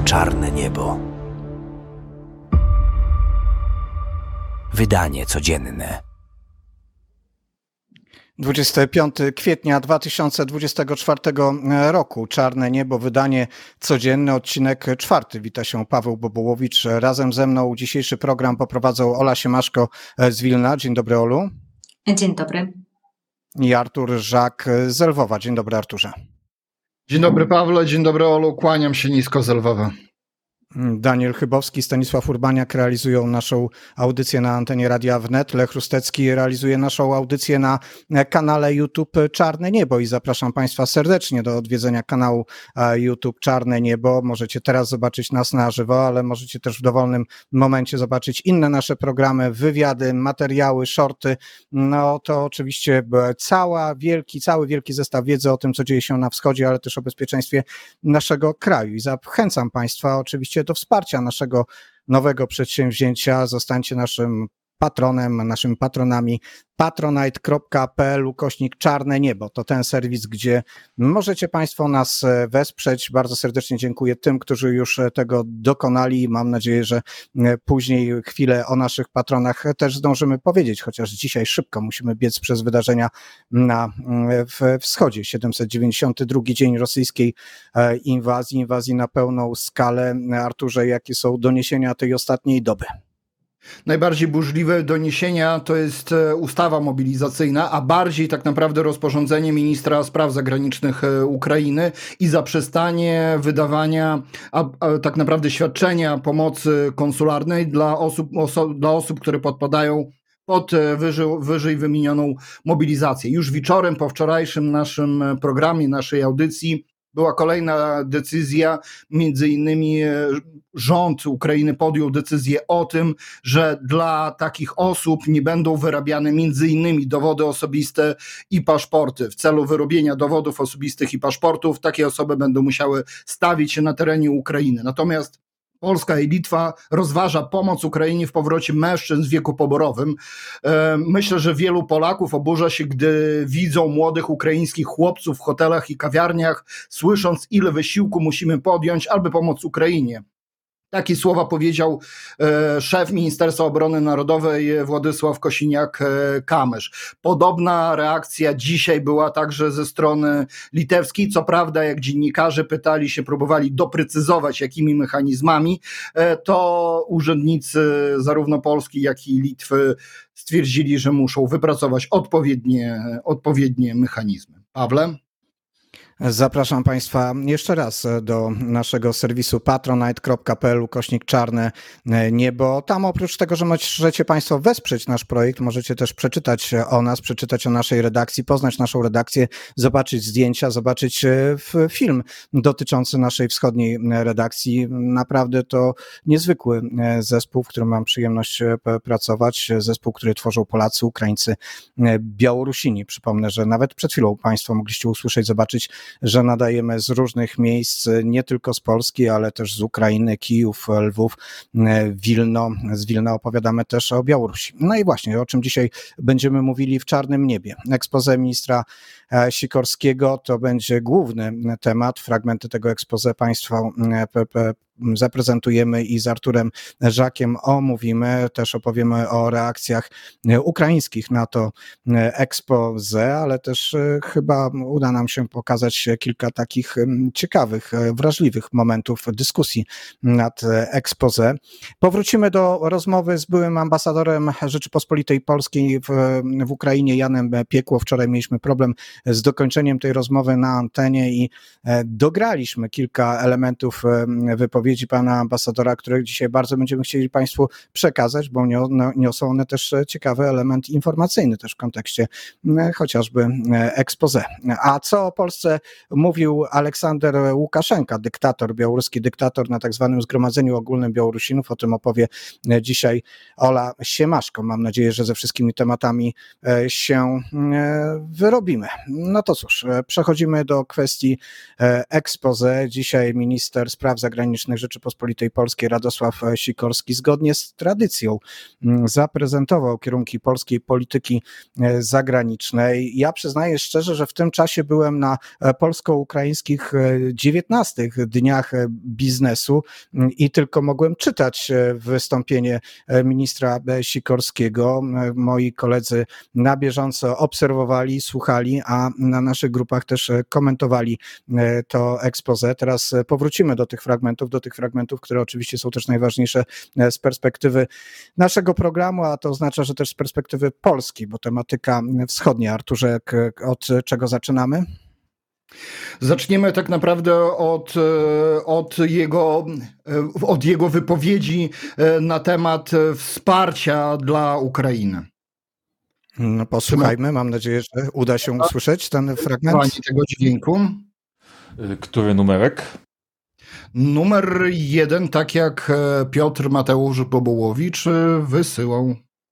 Czarne niebo. Wydanie codzienne. 25 kwietnia 2024 roku. Czarne niebo, wydanie codzienne, odcinek 4. Wita się Paweł Bobołowicz. Razem ze mną dzisiejszy program poprowadzą Ola Siemaszko z Wilna. Dzień dobry, Olu. Dzień dobry. I Artur Żak z Lwowa. Dzień dobry, Arturze. Dzień dobry, Pawle, dzień dobry, Olu, kłaniam się nisko z Lwowa. Daniel Chybowski, Stanisław Urbaniak realizują naszą audycję na antenie Radia Wnet. Lech Rustecki realizuje naszą audycję na kanale YouTube Czarne Niebo i zapraszam Państwa serdecznie do odwiedzenia kanału YouTube Czarne Niebo. Możecie teraz zobaczyć nas na żywo, ale możecie też w dowolnym momencie zobaczyć inne nasze programy, wywiady, materiały, shorty. No to oczywiście cały wielki zestaw wiedzy o tym, co dzieje się na wschodzie, ale też o bezpieczeństwie naszego kraju. I zachęcam Państwa oczywiście do wsparcia naszego nowego przedsięwzięcia. Zostańcie naszym patronem, naszymi patronami. patronite.pl/czarne niebo. To ten serwis, gdzie możecie Państwo nas wesprzeć. Bardzo serdecznie dziękuję tym, którzy już tego dokonali. Mam nadzieję, że później chwilę o naszych patronach też zdążymy powiedzieć, chociaż dzisiaj szybko musimy biec przez wydarzenia w wschodzie. 792 dzień rosyjskiej inwazji na pełną skalę. Arturze, jakie są doniesienia tej ostatniej doby? Najbardziej burzliwe doniesienia to jest ustawa mobilizacyjna, a bardziej tak naprawdę rozporządzenie ministra spraw zagranicznych Ukrainy i zaprzestanie wydawania tak naprawdę świadczenia pomocy konsularnej dla osób, które podpadają pod wyżej wymienioną mobilizację. Już wieczorem po wczorajszym naszym programie, naszej audycji była kolejna decyzja, między innymi rząd Ukrainy podjął decyzję o tym, że dla takich osób nie będą wyrabiane między innymi dowody osobiste i paszporty. W celu wyrobienia dowodów osobistych i paszportów takie osoby będą musiały stawić się na terenie Ukrainy. Natomiast Polska i Litwa rozważa pomoc Ukrainie w powrocie mężczyzn w wieku poborowym. Myślę, że wielu Polaków oburza się, gdy widzą młodych ukraińskich chłopców w hotelach i kawiarniach, słysząc, ile wysiłku musimy podjąć, aby pomóc Ukrainie. Takie słowa powiedział szef Ministerstwa Obrony Narodowej Władysław Kosiniak-Kamysz. Podobna reakcja dzisiaj była także ze strony litewskiej. Co prawda, jak dziennikarze pytali się, próbowali doprecyzować, jakimi mechanizmami, to urzędnicy zarówno Polski, jak i Litwy stwierdzili, że muszą wypracować odpowiednie mechanizmy. Pawle? Zapraszam Państwa jeszcze raz do naszego serwisu patronite.pl/czarne niebo. Tam oprócz tego, że możecie Państwo wesprzeć nasz projekt, możecie też przeczytać o nas, przeczytać o naszej redakcji, poznać naszą redakcję, zobaczyć zdjęcia, zobaczyć film dotyczący naszej wschodniej redakcji. Naprawdę to niezwykły zespół, w którym mam przyjemność pracować. Zespół, który tworzą Polacy, Ukraińcy, Białorusini. Przypomnę, że nawet przed chwilą Państwo mogliście usłyszeć, zobaczyć, że nadajemy z różnych miejsc, nie tylko z Polski, ale też z Ukrainy, Kijów, Lwów, Wilno. Z Wilna opowiadamy też o Białorusi. No i właśnie, o czym dzisiaj będziemy mówili w Czarnym Niebie. Exposé ministra Sikorskiego to będzie główny temat. Fragmenty tego exposé Państwa zaprezentujemy i z Arturem Żakiem omówimy. Też opowiemy o reakcjach ukraińskich na to exposé, ale też chyba uda nam się pokazać kilka takich ciekawych, wrażliwych momentów dyskusji nad exposé. Powrócimy do rozmowy z byłym ambasadorem Rzeczypospolitej Polskiej w Ukrainie, Janem Piekło. Wczoraj mieliśmy problem z dokończeniem tej rozmowy na antenie i dograliśmy kilka elementów wypowiedzi pana ambasadora, które dzisiaj bardzo będziemy chcieli Państwu przekazać, bo niosą one też ciekawy element informacyjny też w kontekście chociażby exposé. A co o Polsce mówił Aleksander Łukaszenka, białoruski dyktator na tak zwanym Zgromadzeniu Ogólnym Białorusinów? O tym opowie dzisiaj Ola Siemaszko. Mam nadzieję, że ze wszystkimi tematami się wyrobimy. No to cóż, przechodzimy do kwestii exposé. Dzisiaj minister spraw zagranicznych Zagranicznych Rzeczypospolitej Polskiej Radosław Sikorski zgodnie z tradycją zaprezentował kierunki polskiej polityki zagranicznej. Ja przyznaję szczerze, że w tym czasie byłem na polsko-ukraińskich 19 dniach biznesu i tylko mogłem czytać wystąpienie ministra Sikorskiego. Moi koledzy na bieżąco obserwowali, słuchali, a na naszych grupach też komentowali to expose. Teraz powrócimy do tych fragmentów, które oczywiście są też najważniejsze z perspektywy naszego programu, a to oznacza, że też z perspektywy Polski, bo tematyka wschodnia. Arturze, od czego zaczynamy? Zaczniemy tak naprawdę od jego wypowiedzi na temat wsparcia dla Ukrainy. No, posłuchajmy, mam nadzieję, że uda się usłyszeć ten fragment. Tego dźwięku. Który numerek? Numer 1, tak jak Piotr Mateusz Bobołowicz wysyłał.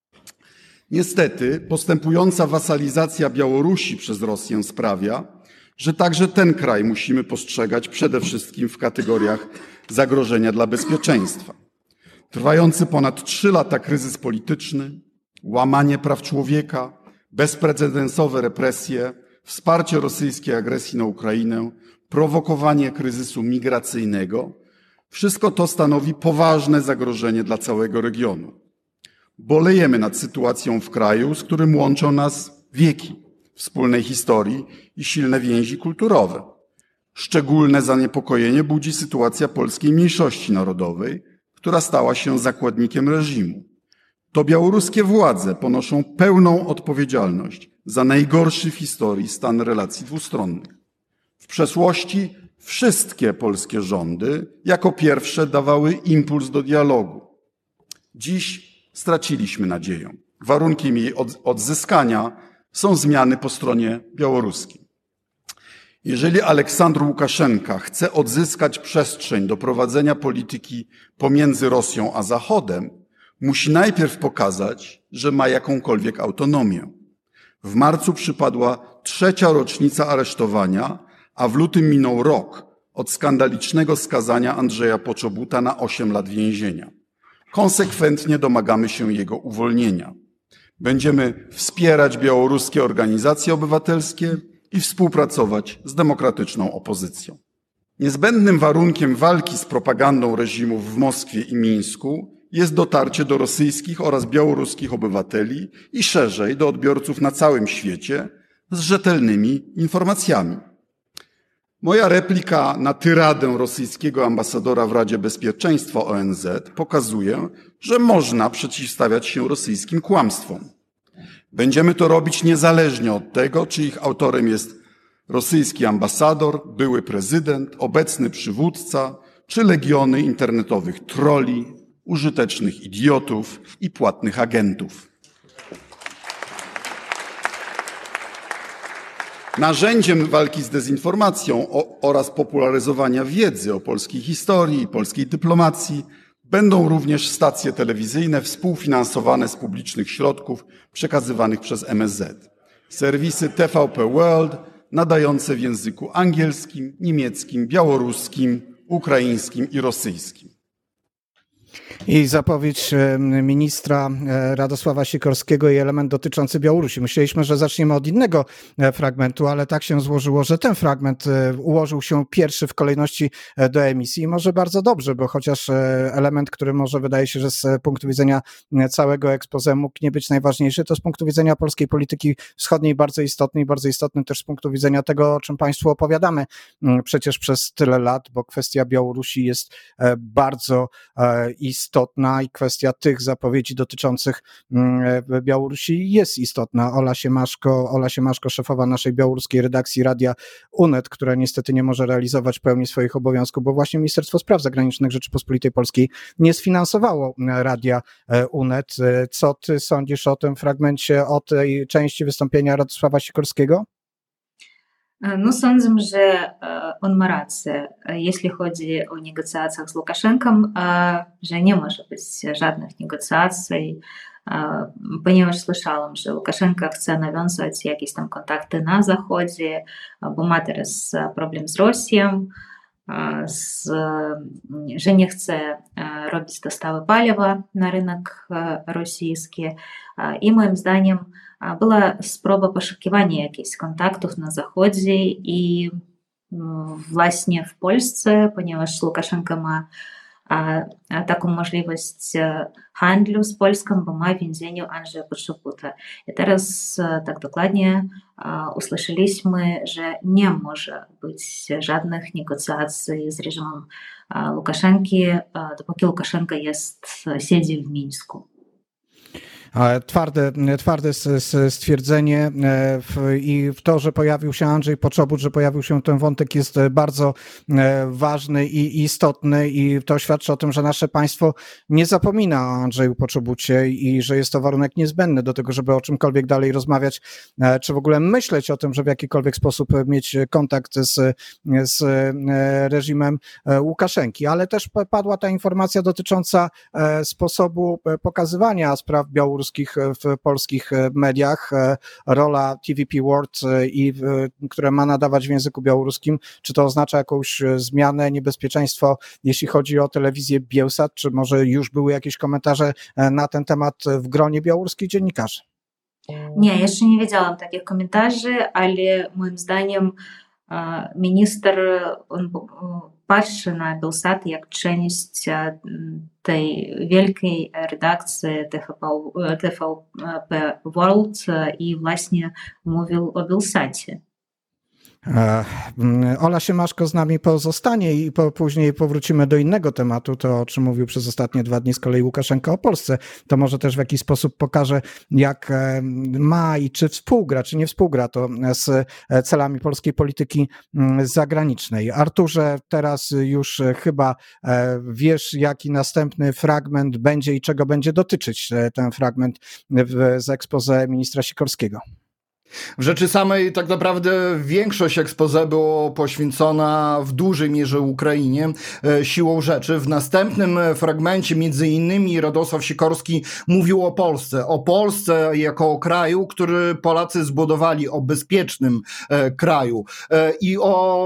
Niestety, postępująca wasalizacja Białorusi przez Rosję sprawia, że także ten kraj musimy postrzegać przede wszystkim w kategoriach zagrożenia dla bezpieczeństwa. Trwający ponad 3 lata kryzys polityczny, łamanie praw człowieka, bezprecedensowe represje, wsparcie rosyjskiej agresji na Ukrainę, prowokowanie kryzysu migracyjnego, wszystko to stanowi poważne zagrożenie dla całego regionu. Bolejemy nad sytuacją w kraju, z którym łączą nas wieki wspólnej historii i silne więzi kulturowe. Szczególne zaniepokojenie budzi sytuacja polskiej mniejszości narodowej, która stała się zakładnikiem reżimu. To białoruskie władze ponoszą pełną odpowiedzialność za najgorszy w historii stan relacji dwustronnych. W przeszłości wszystkie polskie rządy jako pierwsze dawały impuls do dialogu. Dziś straciliśmy nadzieję. Warunkiem jej odzyskania są zmiany po stronie białoruskiej. Jeżeli Aleksandr Łukaszenka chce odzyskać przestrzeń do prowadzenia polityki pomiędzy Rosją a Zachodem, musi najpierw pokazać, że ma jakąkolwiek autonomię. W marcu przypadła 3. rocznica aresztowania, a w lutym minął rok od skandalicznego skazania Andrzeja Poczobuta na 8 lat więzienia. Konsekwentnie domagamy się jego uwolnienia. Będziemy wspierać białoruskie organizacje obywatelskie i współpracować z demokratyczną opozycją. Niezbędnym warunkiem walki z propagandą reżimów w Moskwie i Mińsku jest dotarcie do rosyjskich oraz białoruskich obywateli i szerzej do odbiorców na całym świecie z rzetelnymi informacjami. Moja replika na tyradę rosyjskiego ambasadora w Radzie Bezpieczeństwa ONZ pokazuje, że można przeciwstawiać się rosyjskim kłamstwom. Będziemy to robić niezależnie od tego, czy ich autorem jest rosyjski ambasador, były prezydent, obecny przywódca, czy legiony internetowych trolli, użytecznych idiotów i płatnych agentów. Narzędziem walki z dezinformacją oraz popularyzowania wiedzy o polskiej historii i polskiej dyplomacji będą również stacje telewizyjne współfinansowane z publicznych środków przekazywanych przez MSZ. Serwisy TVP World nadające w języku angielskim, niemieckim, białoruskim, ukraińskim i rosyjskim. I zapowiedź ministra Radosława Sikorskiego i element dotyczący Białorusi. Myśleliśmy, że zaczniemy od innego fragmentu, ale tak się złożyło, że ten fragment ułożył się pierwszy w kolejności do emisji. I może bardzo dobrze, bo chociaż element, który może wydaje się, że z punktu widzenia całego expose mógł nie być najważniejszy, to z punktu widzenia polskiej polityki wschodniej bardzo istotny też z punktu widzenia tego, o czym Państwu opowiadamy przecież przez tyle lat, bo kwestia Białorusi jest bardzo istotna i kwestia tych zapowiedzi dotyczących Białorusi jest istotna. Ola Siemaszko, szefowa naszej białoruskiej redakcji Radia UNET, która niestety nie może realizować w pełni swoich obowiązków, bo właśnie Ministerstwo Spraw Zagranicznych Rzeczypospolitej Polskiej nie sfinansowało Radia UNET. Co ty sądzisz o tym fragmencie, o tej części wystąpienia Radosława Sikorskiego? Ну, sądzę, że on ma rację, jeśli chodzi o negocjacjach z Łukaszenką, że nie może być żadnych negocjacji, ponieważ słyszałam, że Łukaszenka chce nawiązać jakieś tam kontakty na Zachodzie, bo ma teraz problem z Rosją. że nie chce robić dostawy paliwa na rynek rosyjski. I moim zdaniem była próba poszukiwania jakichś kontaktów na Zachodzie i właśnie w Polsce, ponieważ Łukaszenka ma taką możliwość handlu z Polską, bo ma w więzieniu Andrzeja Poczobuta. I teraz tak dokładnie usłyszeliśmy, że nie może być żadnych negocjacji z reżimem Łukaszenki, dopóki Łukaszenka siedzi w Mińsku. Twarde stwierdzenie i to, że pojawił się Andrzej Poczobut, że pojawił się ten wątek, jest bardzo ważny i istotny i to świadczy o tym, że nasze państwo nie zapomina o Andrzeju Poczobucie i że jest to warunek niezbędny do tego, żeby o czymkolwiek dalej rozmawiać, czy w ogóle myśleć o tym, żeby w jakikolwiek sposób mieć kontakt z reżimem Łukaszenki. Ale też padła ta informacja dotycząca sposobu pokazywania spraw białoruskich w polskich mediach, rola TVP World, które ma nadawać w języku białoruskim. Czy to oznacza jakąś zmianę, niebezpieczeństwo, jeśli chodzi o telewizję Bielsat? Czy może już były jakieś komentarze na ten temat w gronie białoruskich dziennikarzy? Nie, jeszcze nie widziałam takich komentarzy, ale moim zdaniem minister patrzy na Bielsat jak część tej wielkiej redakcji TVP World i właśnie mówił o Bielsacie. Ola Siemaszko z nami pozostanie i później powrócimy do innego tematu, to o czym mówił przez ostatnie 2 dni z kolei Łukaszenka o Polsce. To może też w jakiś sposób pokaże, jak ma i czy współgra, czy nie współgra to z celami polskiej polityki zagranicznej. Arturze, teraz już chyba wiesz, jaki następny fragment będzie i czego będzie dotyczyć ten fragment z exposé ministra Sikorskiego. W rzeczy samej tak naprawdę większość exposé było poświęcona w dużej mierze Ukrainie. Siłą rzeczy w następnym fragmencie między innymi Radosław Sikorski mówił o Polsce jako o kraju, który Polacy zbudowali, o bezpiecznym kraju i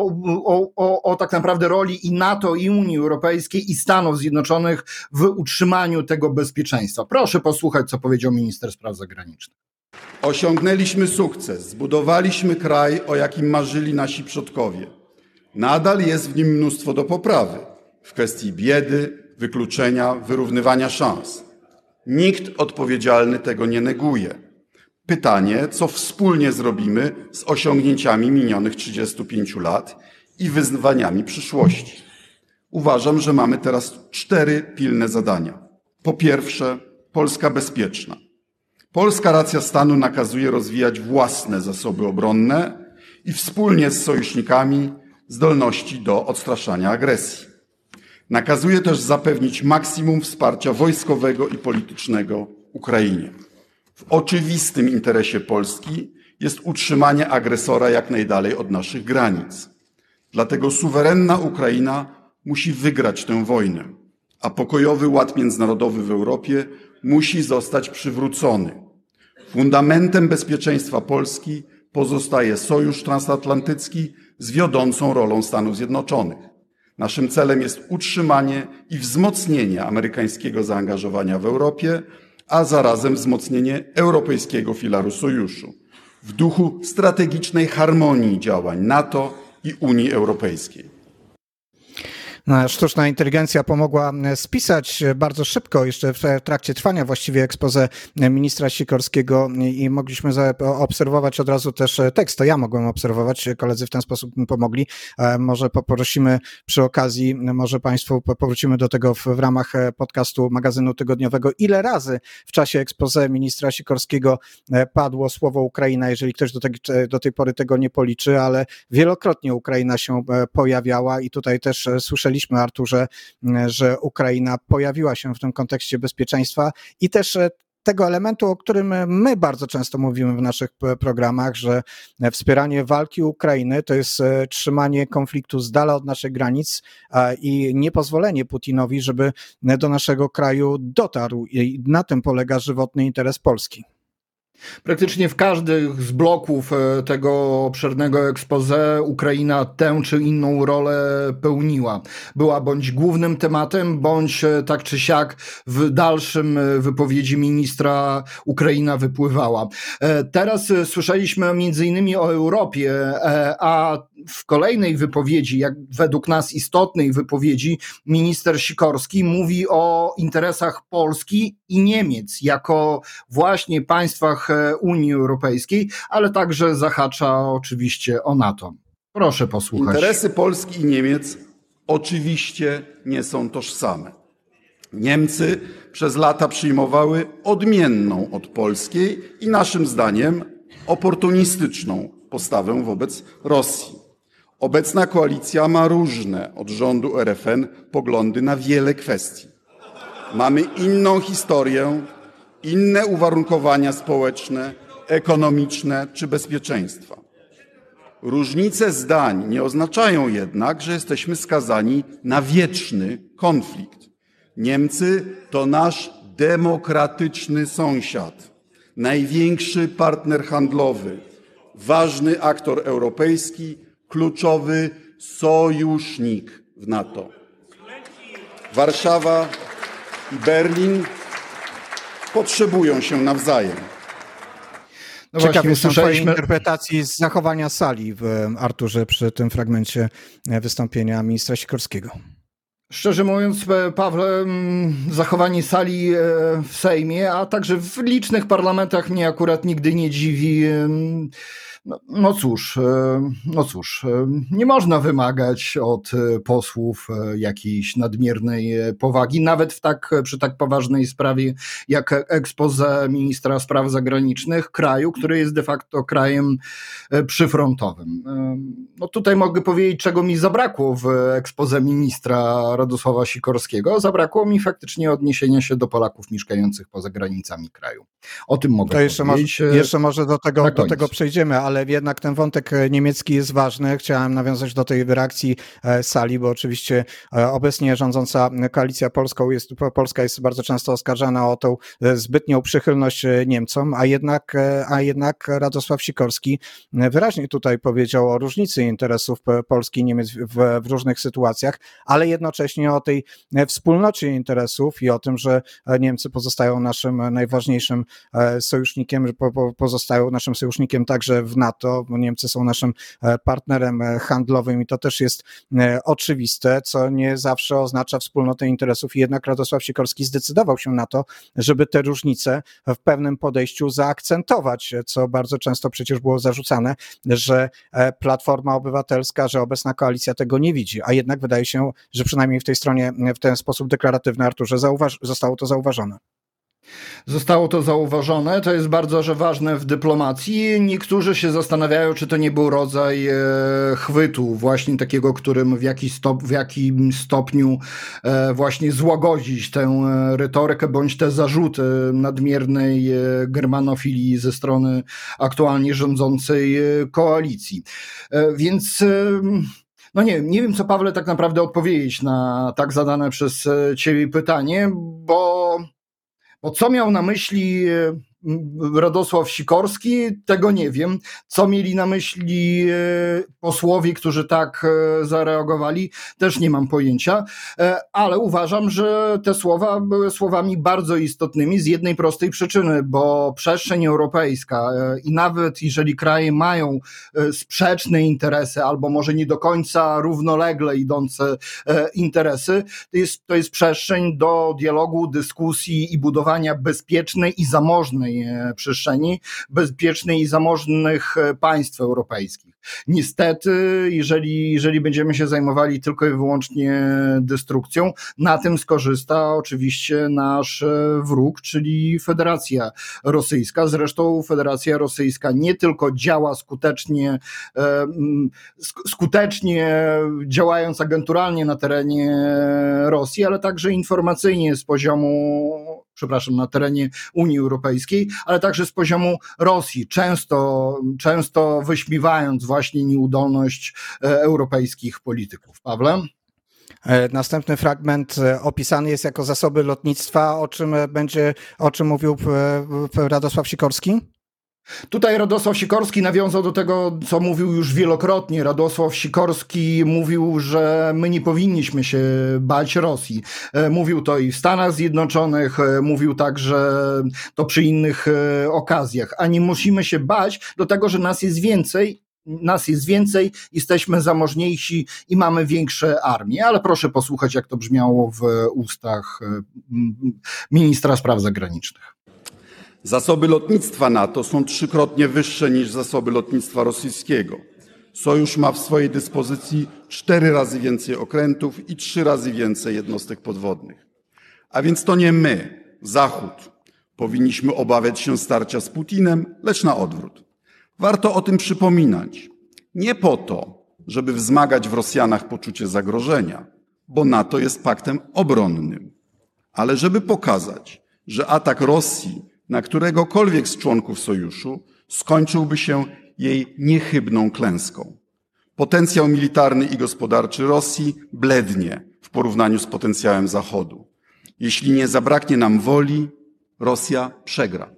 o tak naprawdę roli i NATO, i Unii Europejskiej, i Stanów Zjednoczonych w utrzymaniu tego bezpieczeństwa. Proszę posłuchać, co powiedział minister spraw zagranicznych. Osiągnęliśmy sukces, zbudowaliśmy kraj, o jakim marzyli nasi przodkowie. Nadal jest w nim mnóstwo do poprawy w kwestii biedy, wykluczenia, wyrównywania szans. Nikt odpowiedzialny tego nie neguje. Pytanie, co wspólnie zrobimy z osiągnięciami minionych 35 lat i wyzwaniami przyszłości. Uważam, że mamy teraz 4 pilne zadania. Po pierwsze, Polska bezpieczna. Polska racja stanu nakazuje rozwijać własne zasoby obronne i wspólnie z sojusznikami zdolności do odstraszania agresji. Nakazuje też zapewnić maksimum wsparcia wojskowego i politycznego Ukrainie. W oczywistym interesie Polski jest utrzymanie agresora jak najdalej od naszych granic. Dlatego suwerenna Ukraina musi wygrać tę wojnę, a pokojowy ład międzynarodowy w Europie musi zostać przywrócony. Fundamentem bezpieczeństwa Polski pozostaje sojusz transatlantycki z wiodącą rolą Stanów Zjednoczonych. Naszym celem jest utrzymanie i wzmocnienie amerykańskiego zaangażowania w Europie, a zarazem wzmocnienie europejskiego filaru sojuszu w duchu strategicznej harmonii działań NATO i Unii Europejskiej. Sztuczna inteligencja pomogła spisać bardzo szybko, jeszcze w trakcie trwania właściwie exposé ministra Sikorskiego i mogliśmy obserwować od razu też tekst. To ja mogłem obserwować, koledzy w ten sposób mi pomogli. Może poprosimy przy okazji, może Państwu powrócimy do tego w ramach podcastu magazynu tygodniowego, ile razy w czasie exposé ministra Sikorskiego padło słowo Ukraina, jeżeli ktoś do tej pory tego nie policzy, ale wielokrotnie Ukraina się pojawiała i tutaj też słyszeliśmy, Arturze, że Ukraina pojawiła się w tym kontekście bezpieczeństwa i też tego elementu, o którym my bardzo często mówimy w naszych programach, że wspieranie walki Ukrainy to jest trzymanie konfliktu z dala od naszych granic i niepozwolenie Putinowi, żeby do naszego kraju dotarł. I na tym polega żywotny interes Polski. Praktycznie w każdym z bloków tego obszernego exposé Ukraina tę czy inną rolę pełniła. Była bądź głównym tematem, bądź tak czy siak w dalszym wypowiedzi ministra Ukraina wypływała. Teraz słyszeliśmy między innymi o Europie, a w kolejnej wypowiedzi, jak według nas istotnej wypowiedzi, minister Sikorski mówi o interesach Polski i Niemiec jako właśnie państwach Unii Europejskiej, ale także zahacza oczywiście o NATO. Proszę posłuchać. Interesy Polski i Niemiec oczywiście nie są tożsame. Niemcy przez lata przyjmowały odmienną od polskiej i naszym zdaniem oportunistyczną postawę wobec Rosji. Obecna koalicja ma różne od rządu RFN poglądy na wiele kwestii. Mamy inną historię, inne uwarunkowania społeczne, ekonomiczne czy bezpieczeństwa. Różnice zdań nie oznaczają jednak, że jesteśmy skazani na wieczny konflikt. Niemcy to nasz demokratyczny sąsiad, największy partner handlowy, ważny aktor europejski, kluczowy sojusznik w NATO. Warszawa i Berlin potrzebują się nawzajem. No Ciekaw właśnie, jestem twojej usłyszeliśmy... interpretacji z zachowania sali, Arturze, przy tym fragmencie wystąpienia ministra Sikorskiego. Szczerze mówiąc, Pawle, zachowanie sali w Sejmie, a także w licznych parlamentach mnie akurat nigdy nie dziwi. No cóż, nie można wymagać od posłów jakiejś nadmiernej powagi, nawet przy tak poważnej sprawie jak expose ministra spraw zagranicznych kraju, który jest de facto krajem przyfrontowym. No tutaj mogę powiedzieć, czego mi zabrakło w expose ministra Radosława Sikorskiego. Zabrakło mi faktycznie odniesienia się do Polaków mieszkających poza granicami kraju. O tym mogę powiedzieć. Jeszcze może do tego przejdziemy, ale jednak ten wątek niemiecki jest ważny. Chciałem nawiązać do tej reakcji sali, bo oczywiście obecnie rządząca koalicja polska jest bardzo często oskarżana o tą zbytnią przychylność Niemcom, a jednak Radosław Sikorski wyraźnie tutaj powiedział o różnicy interesów Polski i Niemiec w różnych sytuacjach, ale jednocześnie o tej wspólnocie interesów i o tym, że Niemcy pozostają naszym najważniejszym sojusznikiem, że pozostają naszym sojusznikiem także w NATO, bo Niemcy są naszym partnerem handlowym i to też jest oczywiste, co nie zawsze oznacza wspólnotę interesów i jednak Radosław Sikorski zdecydował się na to, żeby te różnice w pewnym podejściu zaakcentować, co bardzo często przecież było zarzucane, że Platforma Obywatelska, że obecna koalicja tego nie widzi, a jednak wydaje się, że przynajmniej w tej stronie w ten sposób deklaratywny, Arturze, zostało to zauważone. Zostało to zauważone, to jest bardzo ważne w dyplomacji. Niektórzy się zastanawiają, czy to nie był rodzaj chwytu, właśnie takiego, którym w jakim stopniu właśnie złagodzić tę retorykę bądź te zarzuty nadmiernej germanofilii ze strony aktualnie rządzącej koalicji. Więc no nie wiem, co Pawle tak naprawdę odpowiedzieć na tak zadane przez ciebie pytanie, bo co miał na myśli Radosław Sikorski, tego nie wiem. Co mieli na myśli posłowie, którzy tak zareagowali, też nie mam pojęcia, ale uważam, że te słowa były słowami bardzo istotnymi z jednej prostej przyczyny, bo przestrzeń europejska i nawet jeżeli kraje mają sprzeczne interesy albo może nie do końca równolegle idące interesy, to jest przestrzeń do dialogu, dyskusji i budowania bezpiecznej i zamożnej przestrzeni, bezpiecznej i zamożnych państw europejskich. Niestety, jeżeli będziemy się zajmowali tylko i wyłącznie destrukcją, na tym skorzysta oczywiście nasz wróg, czyli Federacja Rosyjska. Zresztą Federacja Rosyjska nie tylko działa skutecznie działając agenturalnie na terenie Rosji, ale także informacyjnie na terenie Unii Europejskiej, ale także z poziomu Rosji, często wyśmiewając właśnie nieudolność europejskich polityków. Pawle? Następny fragment opisany jest jako zasoby lotnictwa, o czym mówił Radosław Sikorski? Tutaj Radosław Sikorski nawiązał do tego, co mówił już wielokrotnie. Radosław Sikorski mówił, że my nie powinniśmy się bać Rosji. Mówił to i w Stanach Zjednoczonych, mówił także to przy innych okazjach. A nie musimy się bać do tego, że nas jest więcej, jesteśmy zamożniejsi i mamy większe armie. Ale proszę posłuchać, jak to brzmiało w ustach ministra spraw zagranicznych. Zasoby lotnictwa NATO są 3-krotnie wyższe niż zasoby lotnictwa rosyjskiego. Sojusz ma w swojej dyspozycji 4 razy więcej okrętów i 3 razy więcej jednostek podwodnych. A więc to nie my, Zachód, powinniśmy obawiać się starcia z Putinem, lecz na odwrót. Warto o tym przypominać. Nie po to, żeby wzmagać w Rosjanach poczucie zagrożenia, bo NATO jest paktem obronnym, ale żeby pokazać, że atak Rosji na któregokolwiek z członków sojuszu skończyłby się jej niechybną klęską. Potencjał militarny i gospodarczy Rosji blednie w porównaniu z potencjałem Zachodu. Jeśli nie zabraknie nam woli, Rosja przegra.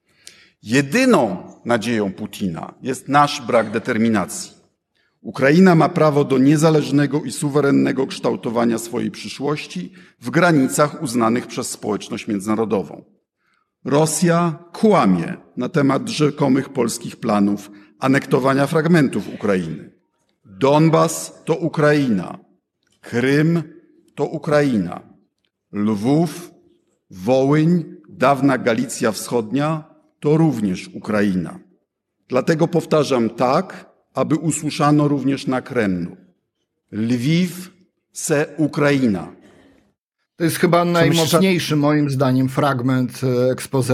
Jedyną nadzieją Putina jest nasz brak determinacji. Ukraina ma prawo do niezależnego i suwerennego kształtowania swojej przyszłości w granicach uznanych przez społeczność międzynarodową. Rosja kłamie na temat rzekomych polskich planów anektowania fragmentów Ukrainy. Donbas to Ukraina, Krym to Ukraina, Lwów, Wołyń, dawna Galicja Wschodnia to również Ukraina. Dlatego powtarzam tak, aby usłyszano również na Kremlu. Lwiw se Ukraina. To jest chyba najmocniejszy moim zdaniem fragment exposé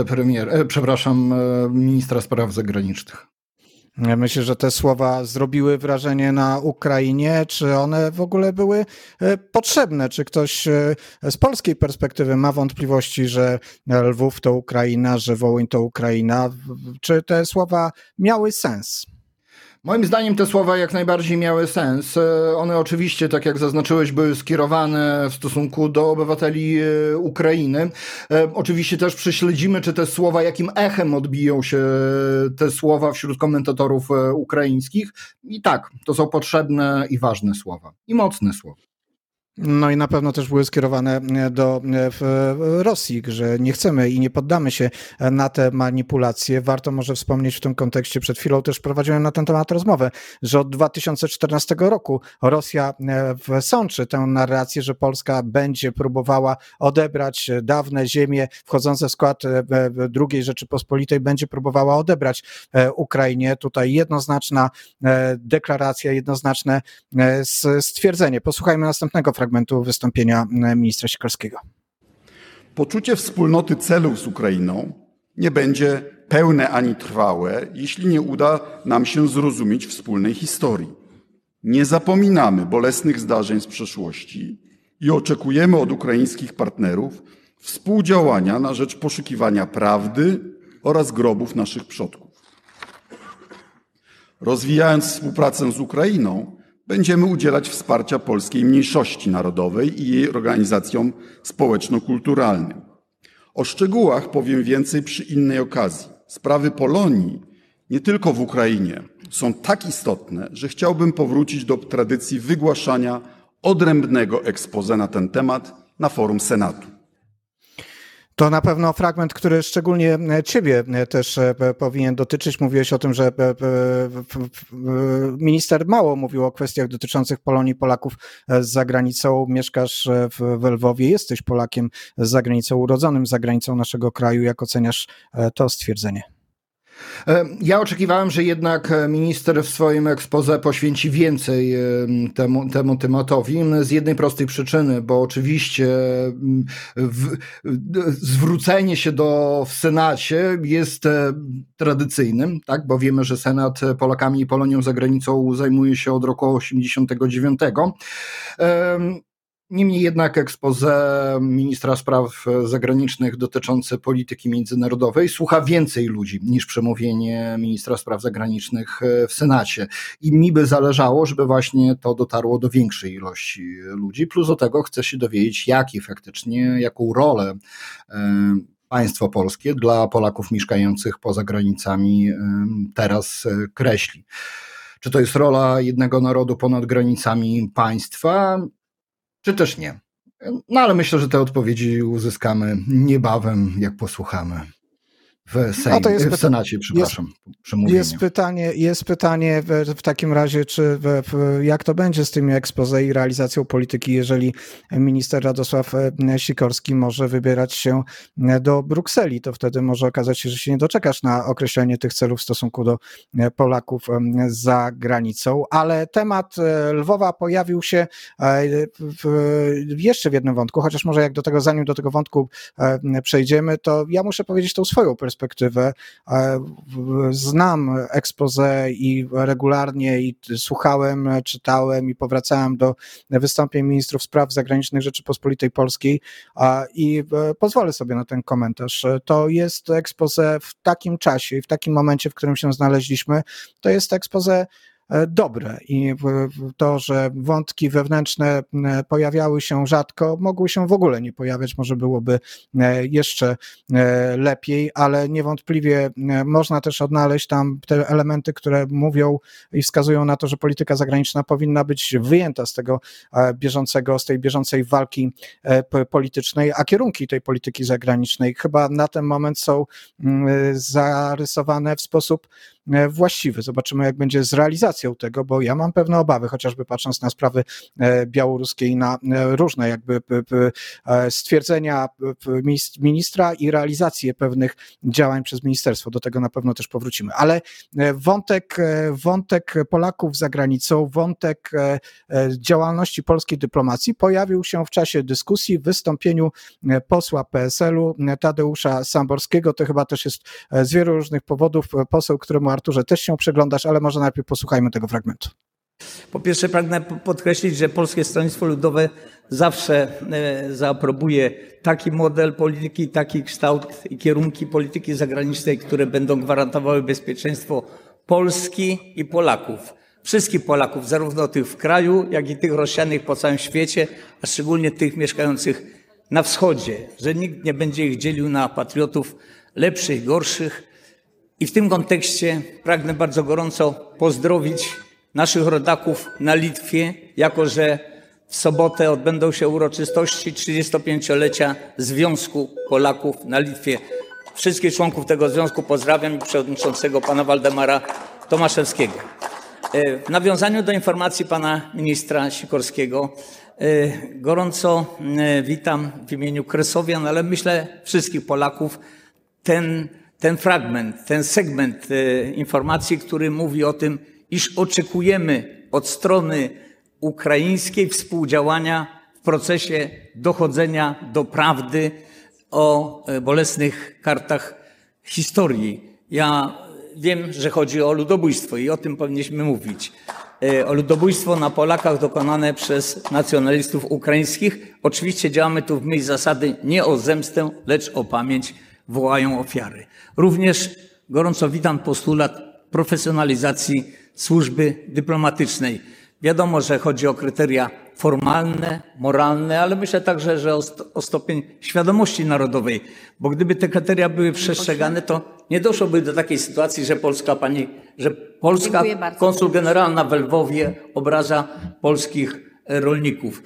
ministra spraw zagranicznych. Ja myślę, że te słowa zrobiły wrażenie na Ukrainie. Czy one w ogóle były potrzebne? Czy ktoś z polskiej perspektywy ma wątpliwości, że Lwów to Ukraina, że Wołyń to Ukraina? Czy te słowa miały sens? Moim zdaniem te słowa jak najbardziej miały sens. One oczywiście, tak jak zaznaczyłeś, były skierowane w stosunku do obywateli Ukrainy. Oczywiście też prześledzimy, czy te słowa, jakim echem odbiją się te słowa wśród komentatorów ukraińskich. I tak, to są potrzebne i ważne słowa. I mocne słowa. No i na pewno też były skierowane do Rosji, że nie chcemy i nie poddamy się na te manipulacje. Warto może wspomnieć w tym kontekście, przed chwilą też prowadziłem na ten temat rozmowę, że od 2014 roku Rosja sączy tę narrację, że Polska będzie próbowała odebrać dawne ziemie wchodzące w skład II Rzeczypospolitej, będzie próbowała odebrać Ukrainie. Tutaj jednoznaczna deklaracja, jednoznaczne stwierdzenie. Posłuchajmy następnego fragmentu wystąpienia ministra Sikorskiego. Poczucie wspólnoty celów z Ukrainą nie będzie pełne ani trwałe, jeśli nie uda nam się zrozumieć wspólnej historii. Nie zapominamy bolesnych zdarzeń z przeszłości i oczekujemy od ukraińskich partnerów współdziałania na rzecz poszukiwania prawdy oraz grobów naszych przodków. Rozwijając współpracę z Ukrainą, będziemy udzielać wsparcia polskiej mniejszości narodowej i jej organizacjom społeczno-kulturalnym. O szczegółach powiem więcej przy innej okazji. Sprawy Polonii, nie tylko w Ukrainie, są tak istotne, że chciałbym powrócić do tradycji wygłaszania odrębnego exposé na ten temat na forum Senatu. To na pewno fragment, który szczególnie ciebie też powinien dotyczyć. Mówiłeś o tym, że minister mało mówił o kwestiach dotyczących Polonii, Polaków za granicą. Mieszkasz w Lwowie, jesteś Polakiem za granicą, urodzonym za granicą naszego kraju. Jak oceniasz to stwierdzenie? Ja oczekiwałem, że jednak minister w swoim exposé poświęci więcej temu tematowi z jednej prostej przyczyny, bo oczywiście zwrócenie się w Senacie jest tradycyjnym, tak? Bo wiemy, że Senat Polakami i Polonią za granicą zajmuje się od roku 1989. Niemniej jednak exposé ministra spraw zagranicznych dotyczące polityki międzynarodowej słucha więcej ludzi niż przemówienie ministra spraw zagranicznych w Senacie. I mi by zależało, żeby właśnie to dotarło do większej ilości ludzi. Plus do tego chcę się dowiedzieć, jaką rolę państwo polskie dla Polaków mieszkających poza granicami teraz kreśli. Czy to jest rola jednego narodu ponad granicami państwa, czy też nie? No ale myślę, że te odpowiedzi uzyskamy niebawem, jak posłuchamy w Senacie, przepraszam, przemówienia. Jest pytanie w takim razie, czy jak to będzie z tymi expose i realizacją polityki, jeżeli minister Radosław Sikorski może wybierać się do Brukseli, to wtedy może okazać się, że się nie doczekasz na określenie tych celów w stosunku do Polaków za granicą, ale temat Lwowa pojawił się jeszcze w jednym wątku, chociaż może zanim do tego wątku przejdziemy, to ja muszę powiedzieć tą swoją perspektywę. Znam expose i regularnie i słuchałem, czytałem i powracałem do wystąpień ministrów spraw zagranicznych Rzeczypospolitej Polskiej i pozwolę sobie na ten komentarz. To jest expose w takim czasie i w takim momencie, w którym się znaleźliśmy, to jest expose dobre i to, że wątki wewnętrzne pojawiały się rzadko, mogły się w ogóle nie pojawiać, może byłoby jeszcze lepiej, ale niewątpliwie można też odnaleźć tam te elementy, które mówią i wskazują na to, że polityka zagraniczna powinna być wyjęta z tej bieżącej walki politycznej, a kierunki tej polityki zagranicznej chyba na ten moment są zarysowane w sposób właściwy. Zobaczymy, jak będzie z realizacją tego, bo ja mam pewne obawy, chociażby patrząc na sprawy białoruskie i na różne jakby stwierdzenia ministra i realizację pewnych działań przez ministerstwo. Do tego na pewno też powrócimy. Ale wątek Polaków za granicą, wątek działalności polskiej dyplomacji pojawił się w czasie dyskusji w wystąpieniu posła PSL-u Tadeusza Samborskiego. To chyba też jest z wielu różnych powodów poseł, któremu Arturze też się przyglądasz, ale może najpierw posłuchajmy tego fragmentu. Po pierwsze pragnę podkreślić, że Polskie Stronnictwo Ludowe zawsze zaaprobuje taki model polityki, taki kształt i kierunki polityki zagranicznej, które będą gwarantowały bezpieczeństwo Polski i Polaków. Wszystkich Polaków, zarówno tych w kraju, jak i tych rozsianych po całym świecie, a szczególnie tych mieszkających na wschodzie, że nikt nie będzie ich dzielił na patriotów lepszych, gorszych. I w tym kontekście pragnę bardzo gorąco pozdrowić naszych rodaków na Litwie, jako że w sobotę odbędą się uroczystości 35-lecia Związku Polaków na Litwie. Wszystkich członków tego związku pozdrawiam i przewodniczącego pana Waldemara Tomaszewskiego. W nawiązaniu do informacji pana ministra Sikorskiego gorąco witam w imieniu Kresowian, ale myślę wszystkich Polaków ten fragment, ten segment informacji, który mówi o tym, iż oczekujemy od strony ukraińskiej współdziałania w procesie dochodzenia do prawdy o bolesnych kartach historii. Ja wiem, że chodzi o ludobójstwo i o tym powinniśmy mówić. O ludobójstwo na Polakach dokonane przez nacjonalistów ukraińskich. Oczywiście działamy tu w myśl zasady nie o zemstę, lecz o pamięć, wołają ofiary. Również gorąco witam postulat profesjonalizacji służby dyplomatycznej. Wiadomo, że chodzi o kryteria formalne, moralne, ale myślę także, że o stopień świadomości narodowej, bo gdyby te kryteria były przestrzegane, to nie doszłoby do takiej sytuacji, że polska konsul generalna w Lwowie obraża polskich rolników.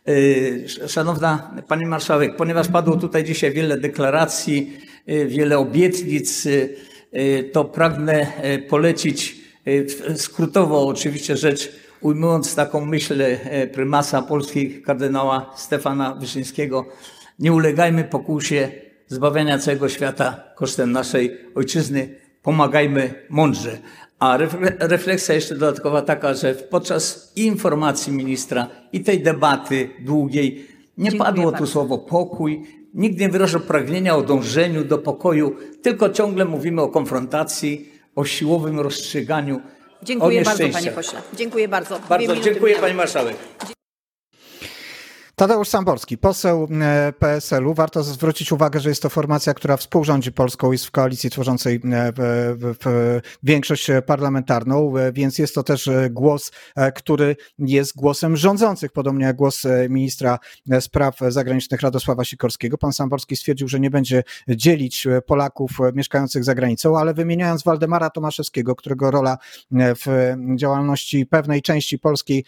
Szanowna Pani Marszałek, ponieważ padło tutaj dzisiaj wiele deklaracji, wiele obietnic, to pragnę polecić skrótowo oczywiście rzecz, ujmując taką myśl prymasa Polski kardynała Stefana Wyszyńskiego: nie ulegajmy pokusie zbawiania całego świata kosztem naszej ojczyzny, pomagajmy mądrze. A refleksja jeszcze dodatkowa taka, że podczas informacji ministra i tej debaty długiej nie padło tu słowo pokój, nikt nie wyrażał pragnienia o dążeniu do pokoju, tylko ciągle mówimy o konfrontacji, o siłowym rozstrzyganiu. Dziękuję bardzo, panie pośle. Dziękuję bardzo. Bardzo dziękuję, pani marszałek. Tadeusz Samborski, poseł PSL-u. Warto zwrócić uwagę, że jest to formacja, która współrządzi Polską, jest w koalicji tworzącej większość parlamentarną, więc jest to też głos, który jest głosem rządzących, podobnie jak głos ministra spraw zagranicznych Radosława Sikorskiego. Pan Samborski stwierdził, że nie będzie dzielić Polaków mieszkających za granicą, ale wymieniając Waldemara Tomaszewskiego, którego rola w działalności pewnej części polskiej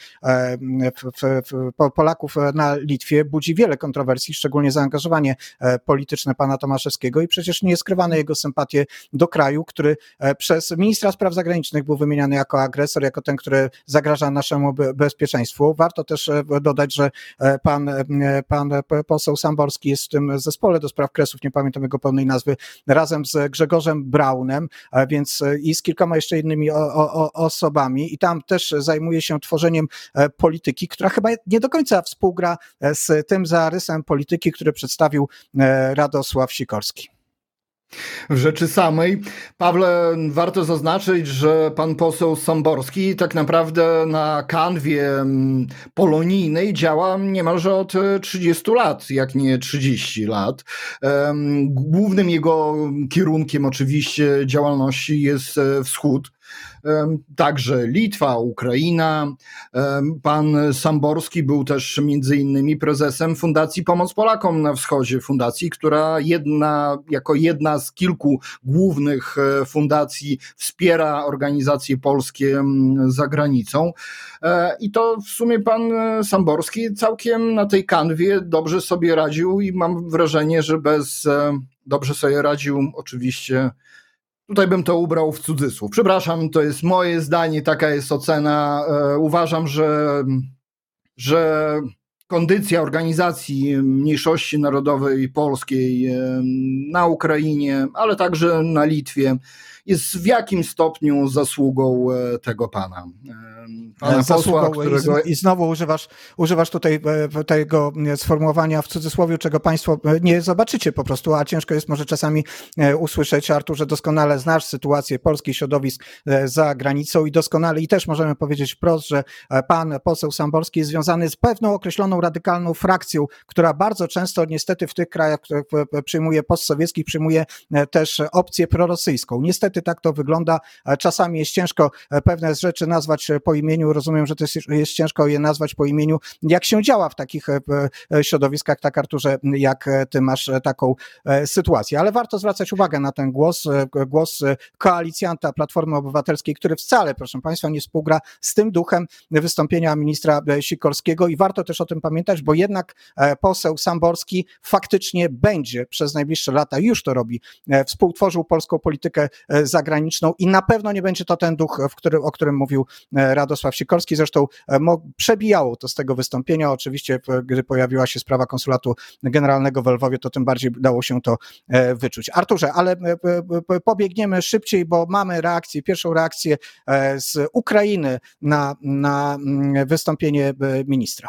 Polaków na Litwie budzi wiele kontrowersji, szczególnie zaangażowanie polityczne pana Tomaszewskiego i przecież nie skrywane jego sympatie do kraju, który przez ministra spraw zagranicznych był wymieniany jako agresor, jako ten, który zagraża naszemu bezpieczeństwu. Warto też dodać, że pan poseł Samborski jest w tym zespole do spraw Kresów, nie pamiętam jego pełnej nazwy, razem z Grzegorzem Braunem, więc i z kilkoma jeszcze innymi osobami i tam też zajmuje się tworzeniem polityki, która chyba nie do końca współgra z tym zarysem polityki, który przedstawił Radosław Sikorski. W rzeczy samej, Pawle, warto zaznaczyć, że pan poseł Samborski tak naprawdę na kanwie polonijnej działa niemalże od 30 lat, jak nie 30 lat. Głównym jego kierunkiem oczywiście działalności jest wschód. Także Litwa, Ukraina. Pan Samborski był też między innymi prezesem Fundacji Pomoc Polakom na Wschodzie, fundacji, która jako jedna z kilku głównych fundacji wspiera organizacje polskie za granicą. I to w sumie pan Samborski całkiem na tej kanwie dobrze sobie radził i mam wrażenie, że dobrze sobie radził oczywiście. Tutaj bym to ubrał w cudzysłów. Przepraszam, to jest moje zdanie, taka jest ocena. Uważam, że kondycja organizacji mniejszości narodowej polskiej na Ukrainie, ale także na Litwie jest w jakimś stopniu zasługą tego pana posła, którego... I znowu używasz tutaj tego sformułowania w cudzysłowie, czego państwo nie zobaczycie po prostu, a ciężko jest może czasami usłyszeć. Arturze, doskonale znasz sytuację polskich środowisk za granicą i też możemy powiedzieć wprost, że pan poseł Samborski jest związany z pewną określoną radykalną frakcją, która bardzo często niestety w tych krajach, które przyjmuje postsowieckich, przyjmuje też opcję prorosyjską. Niestety tak to wygląda. Czasami jest ciężko pewne rzeczy nazwać po imieniu. Rozumiem, że to jest ciężko je nazwać po imieniu. Jak się działa w takich środowiskach, tak Arturze, jak ty masz taką sytuację. Ale warto zwracać uwagę na ten głos koalicjanta Platformy Obywatelskiej, który wcale, proszę państwa, nie współgra z tym duchem wystąpienia ministra Sikorskiego i warto też o tym pamiętać, bo jednak poseł Samborski faktycznie będzie przez najbliższe lata, już to robi, współtworzył polską politykę zagraniczną i na pewno nie będzie to ten duch, o którym mówił Radosław Sikorski. Zresztą przebijało to z tego wystąpienia. Oczywiście, gdy pojawiła się sprawa konsulatu generalnego w Lwowie, to tym bardziej dało się to wyczuć. Arturze, ale pobiegniemy szybciej, bo mamy pierwszą reakcję z Ukrainy na wystąpienie ministra.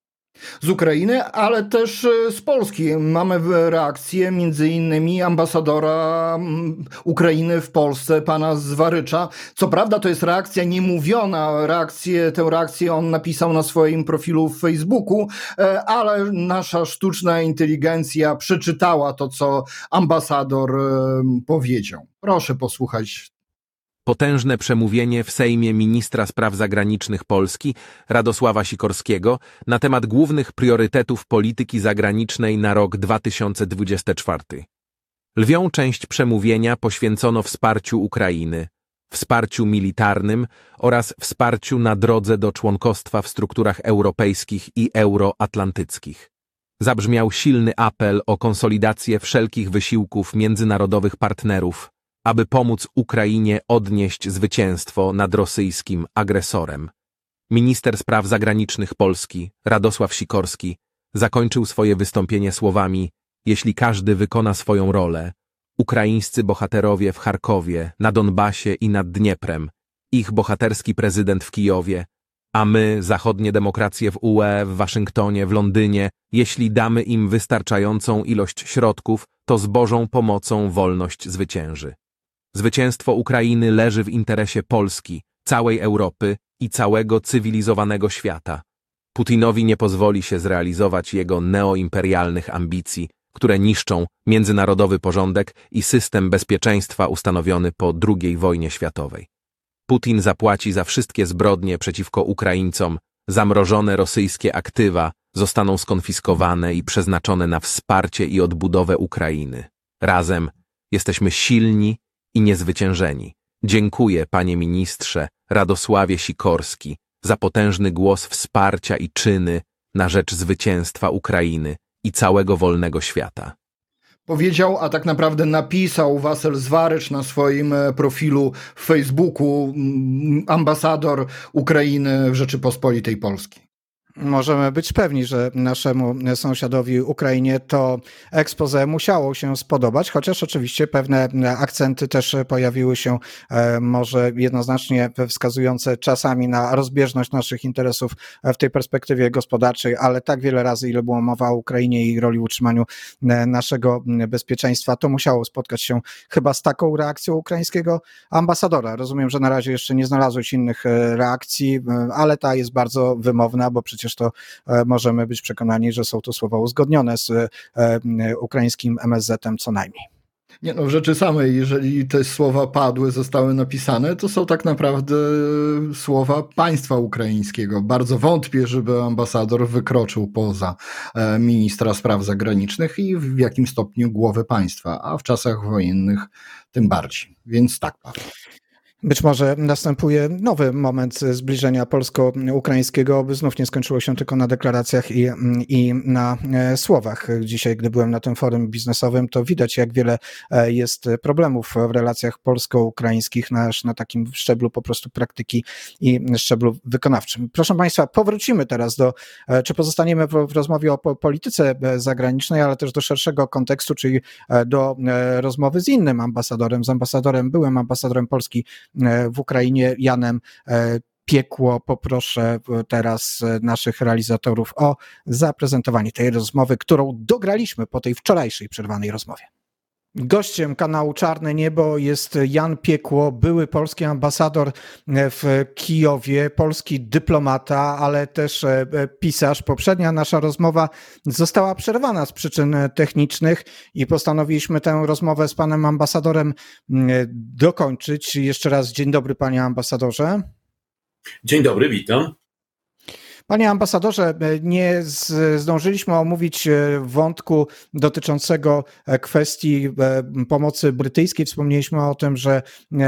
Z Ukrainy, ale też z Polski. Mamy reakcję między innymi ambasadora Ukrainy w Polsce, pana Zwarycza. Co prawda to jest reakcja niemówiona, tę reakcję on napisał na swoim profilu w Facebooku, ale nasza sztuczna inteligencja przeczytała to, co ambasador powiedział. Proszę posłuchać. Potężne przemówienie w Sejmie ministra spraw zagranicznych Polski, Radosława Sikorskiego, na temat głównych priorytetów polityki zagranicznej na rok 2024. Lwią część przemówienia poświęcono wsparciu Ukrainy, wsparciu militarnym oraz wsparciu na drodze do członkostwa w strukturach europejskich i euroatlantyckich. Zabrzmiał silny apel o konsolidację wszelkich wysiłków międzynarodowych partnerów, aby pomóc Ukrainie odnieść zwycięstwo nad rosyjskim agresorem. Minister spraw zagranicznych Polski, Radosław Sikorski, zakończył swoje wystąpienie słowami: jeśli każdy wykona swoją rolę, ukraińscy bohaterowie w Charkowie, na Donbasie i nad Dnieprem, ich bohaterski prezydent w Kijowie, a my, zachodnie demokracje w UE, w Waszyngtonie, w Londynie, jeśli damy im wystarczającą ilość środków, to z Bożą pomocą wolność zwycięży. Zwycięstwo Ukrainy leży w interesie Polski, całej Europy i całego cywilizowanego świata. Putinowi nie pozwoli się zrealizować jego neoimperialnych ambicji, które niszczą międzynarodowy porządek i system bezpieczeństwa ustanowiony po II wojnie światowej. Putin zapłaci za wszystkie zbrodnie przeciwko Ukraińcom, zamrożone rosyjskie aktywa zostaną skonfiskowane i przeznaczone na wsparcie i odbudowę Ukrainy. Razem jesteśmy silni i niezwyciężeni. Dziękuję, panie ministrze Radosławie Sikorski, za potężny głos wsparcia i czyny na rzecz zwycięstwa Ukrainy i całego wolnego świata. Powiedział, a tak naprawdę napisał Wasyl Zwarycz na swoim profilu w Facebooku, ambasador Ukrainy w Rzeczypospolitej Polskiej. Możemy być pewni, że naszemu sąsiadowi Ukrainie to expose musiało się spodobać, chociaż oczywiście pewne akcenty też pojawiły się, może jednoznacznie wskazujące czasami na rozbieżność naszych interesów w tej perspektywie gospodarczej, ale tak wiele razy, ile było mowa o Ukrainie i roli w utrzymaniu naszego bezpieczeństwa, to musiało spotkać się chyba z taką reakcją ukraińskiego ambasadora. Rozumiem, że na razie jeszcze nie znalazłeś innych reakcji, ale ta jest bardzo wymowna, bo przecież to możemy być przekonani, że są to słowa uzgodnione z ukraińskim MSZ-em co najmniej. Nie no, w rzeczy samej, jeżeli te słowa padły, zostały napisane, to są tak naprawdę słowa państwa ukraińskiego. Bardzo wątpię, żeby ambasador wykroczył poza ministra spraw zagranicznych i w jakim stopniu głowę państwa, a w czasach wojennych tym bardziej. Więc tak, Paweł. Być może następuje nowy moment zbliżenia polsko-ukraińskiego, by znów nie skończyło się tylko na deklaracjach i na słowach. Dzisiaj, gdy byłem na tym forum biznesowym, to widać, jak wiele jest problemów w relacjach polsko-ukraińskich na takim szczeblu po prostu praktyki i szczeblu wykonawczym. Proszę Państwa, powrócimy teraz czy pozostaniemy w rozmowie o polityce zagranicznej, ale też do szerszego kontekstu, czyli do rozmowy z innym ambasadorem, byłym ambasadorem Polski w Ukrainie, Janem Piekło. Poproszę teraz naszych realizatorów o zaprezentowanie tej rozmowy, którą dograliśmy po tej wczorajszej przerwanej rozmowie. Gościem kanału Czarne Niebo jest Jan Piekło, były polski ambasador w Kijowie, polski dyplomata, ale też pisarz. Poprzednia nasza rozmowa została przerwana z przyczyn technicznych i postanowiliśmy tę rozmowę z panem ambasadorem dokończyć. Jeszcze raz dzień dobry, panie ambasadorze. Dzień dobry, witam. Panie ambasadorze, nie zdążyliśmy omówić wątku dotyczącego kwestii pomocy brytyjskiej. Wspomnieliśmy o tym, że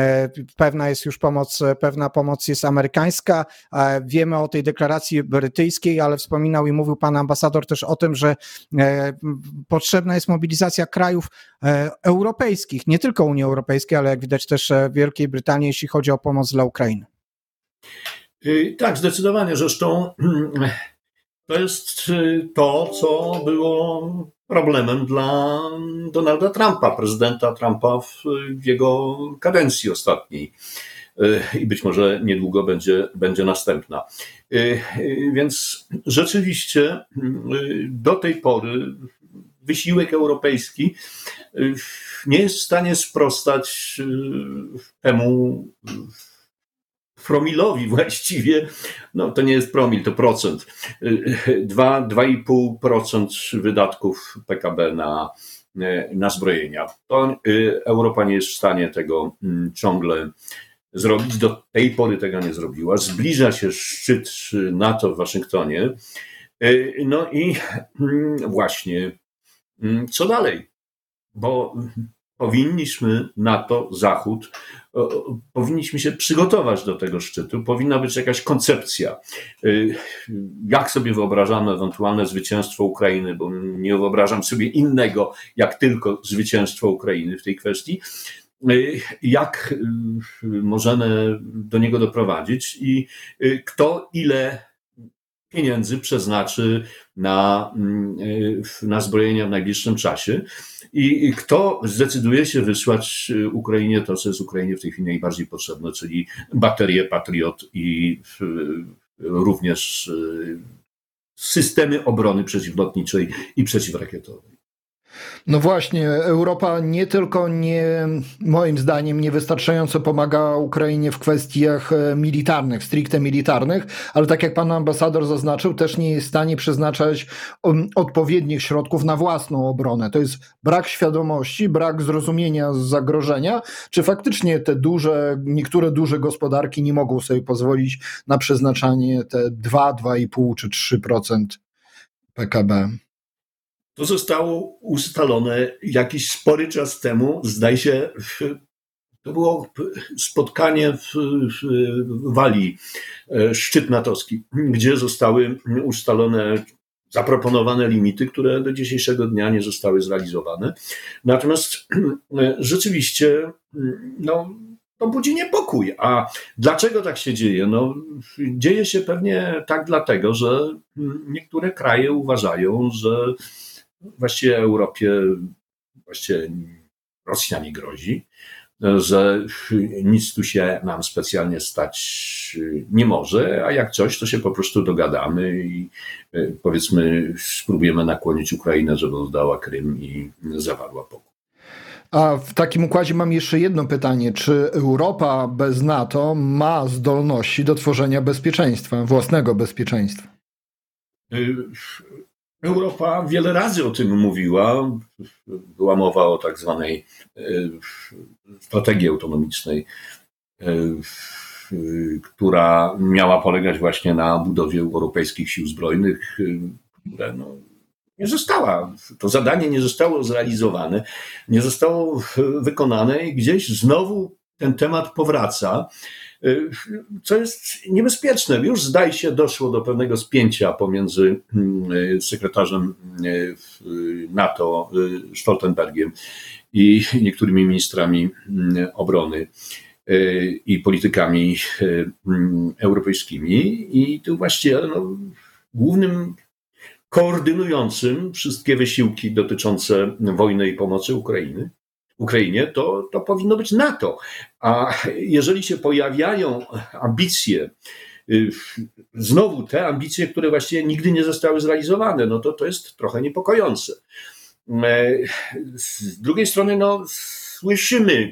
pewna pomoc jest amerykańska. Wiemy o tej deklaracji brytyjskiej, ale wspominał i mówił pan ambasador też o tym, że potrzebna jest mobilizacja krajów europejskich, nie tylko Unii Europejskiej, ale jak widać też Wielkiej Brytanii, jeśli chodzi o pomoc dla Ukrainy. Tak, zdecydowanie. Zresztą to jest to, co było problemem dla Donalda Trumpa, prezydenta Trumpa w jego kadencji ostatniej. I być może niedługo będzie następna. Więc rzeczywiście do tej pory wysiłek europejski nie jest w stanie sprostać temu promilowi właściwie, no to nie jest promil, to procent, 2,5% wydatków PKB na zbrojenia. To Europa nie jest w stanie tego ciągle zrobić. Do tej pory tego nie zrobiła. Zbliża się szczyt NATO w Waszyngtonie. No i właśnie, co dalej? Bo powinniśmy NATO, Zachód, powinniśmy się przygotować do tego szczytu. Powinna być jakaś koncepcja. Jak sobie wyobrażamy ewentualne zwycięstwo Ukrainy, bo nie wyobrażam sobie innego, jak tylko zwycięstwo Ukrainy w tej kwestii. Jak możemy do niego doprowadzić i kto ile pieniędzy przeznaczy na zbrojenia w najbliższym czasie i kto zdecyduje się wysłać Ukrainie to, co jest Ukrainie w tej chwili najbardziej potrzebne, czyli baterie Patriot i również systemy obrony przeciwlotniczej i przeciwrakietowej. No właśnie, Europa nie tylko moim zdaniem niewystarczająco pomaga Ukrainie w kwestiach militarnych, stricte militarnych, ale tak jak pan ambasador zaznaczył, też nie jest w stanie przeznaczać odpowiednich środków na własną obronę. To jest brak świadomości, brak zrozumienia zagrożenia, czy faktycznie niektóre duże gospodarki nie mogą sobie pozwolić na przeznaczanie te 2, 2,5 czy 3% PKB. To zostało ustalone jakiś spory czas temu. Zdaje się, to było spotkanie w Walii, szczyt natowski, gdzie zostały ustalone, zaproponowane limity, które do dzisiejszego dnia nie zostały zrealizowane. Natomiast rzeczywiście, to budzi niepokój. A dlaczego tak się dzieje? Dzieje się pewnie tak dlatego, że niektóre kraje uważają, że właściwie Europie, właściwie Rosja nie grozi, że nic tu się nam specjalnie stać nie może, a jak coś, to się po prostu dogadamy i powiedzmy spróbujemy nakłonić Ukrainę, żeby oddała Krym i zawarła pokój. A w takim układzie mam jeszcze jedno pytanie. Czy Europa bez NATO ma zdolności do tworzenia bezpieczeństwa, własnego bezpieczeństwa? Europa wiele razy o tym mówiła. Była mowa o tak zwanej strategii autonomicznej, która miała polegać właśnie na budowie europejskich sił zbrojnych, które nie została, to zadanie nie zostało zrealizowane, nie zostało wykonane i gdzieś znowu ten temat powraca, co jest niebezpieczne. Już zdaje się doszło do pewnego spięcia pomiędzy sekretarzem NATO Stoltenbergiem i niektórymi ministrami obrony i politykami europejskimi i tu właściwie głównym koordynującym wszystkie wysiłki dotyczące wojny i pomocy Ukrainie, to powinno być NATO. A jeżeli się pojawiają ambicje, znowu te ambicje, które właściwie nigdy nie zostały zrealizowane, to jest trochę niepokojące. Z drugiej strony słyszymy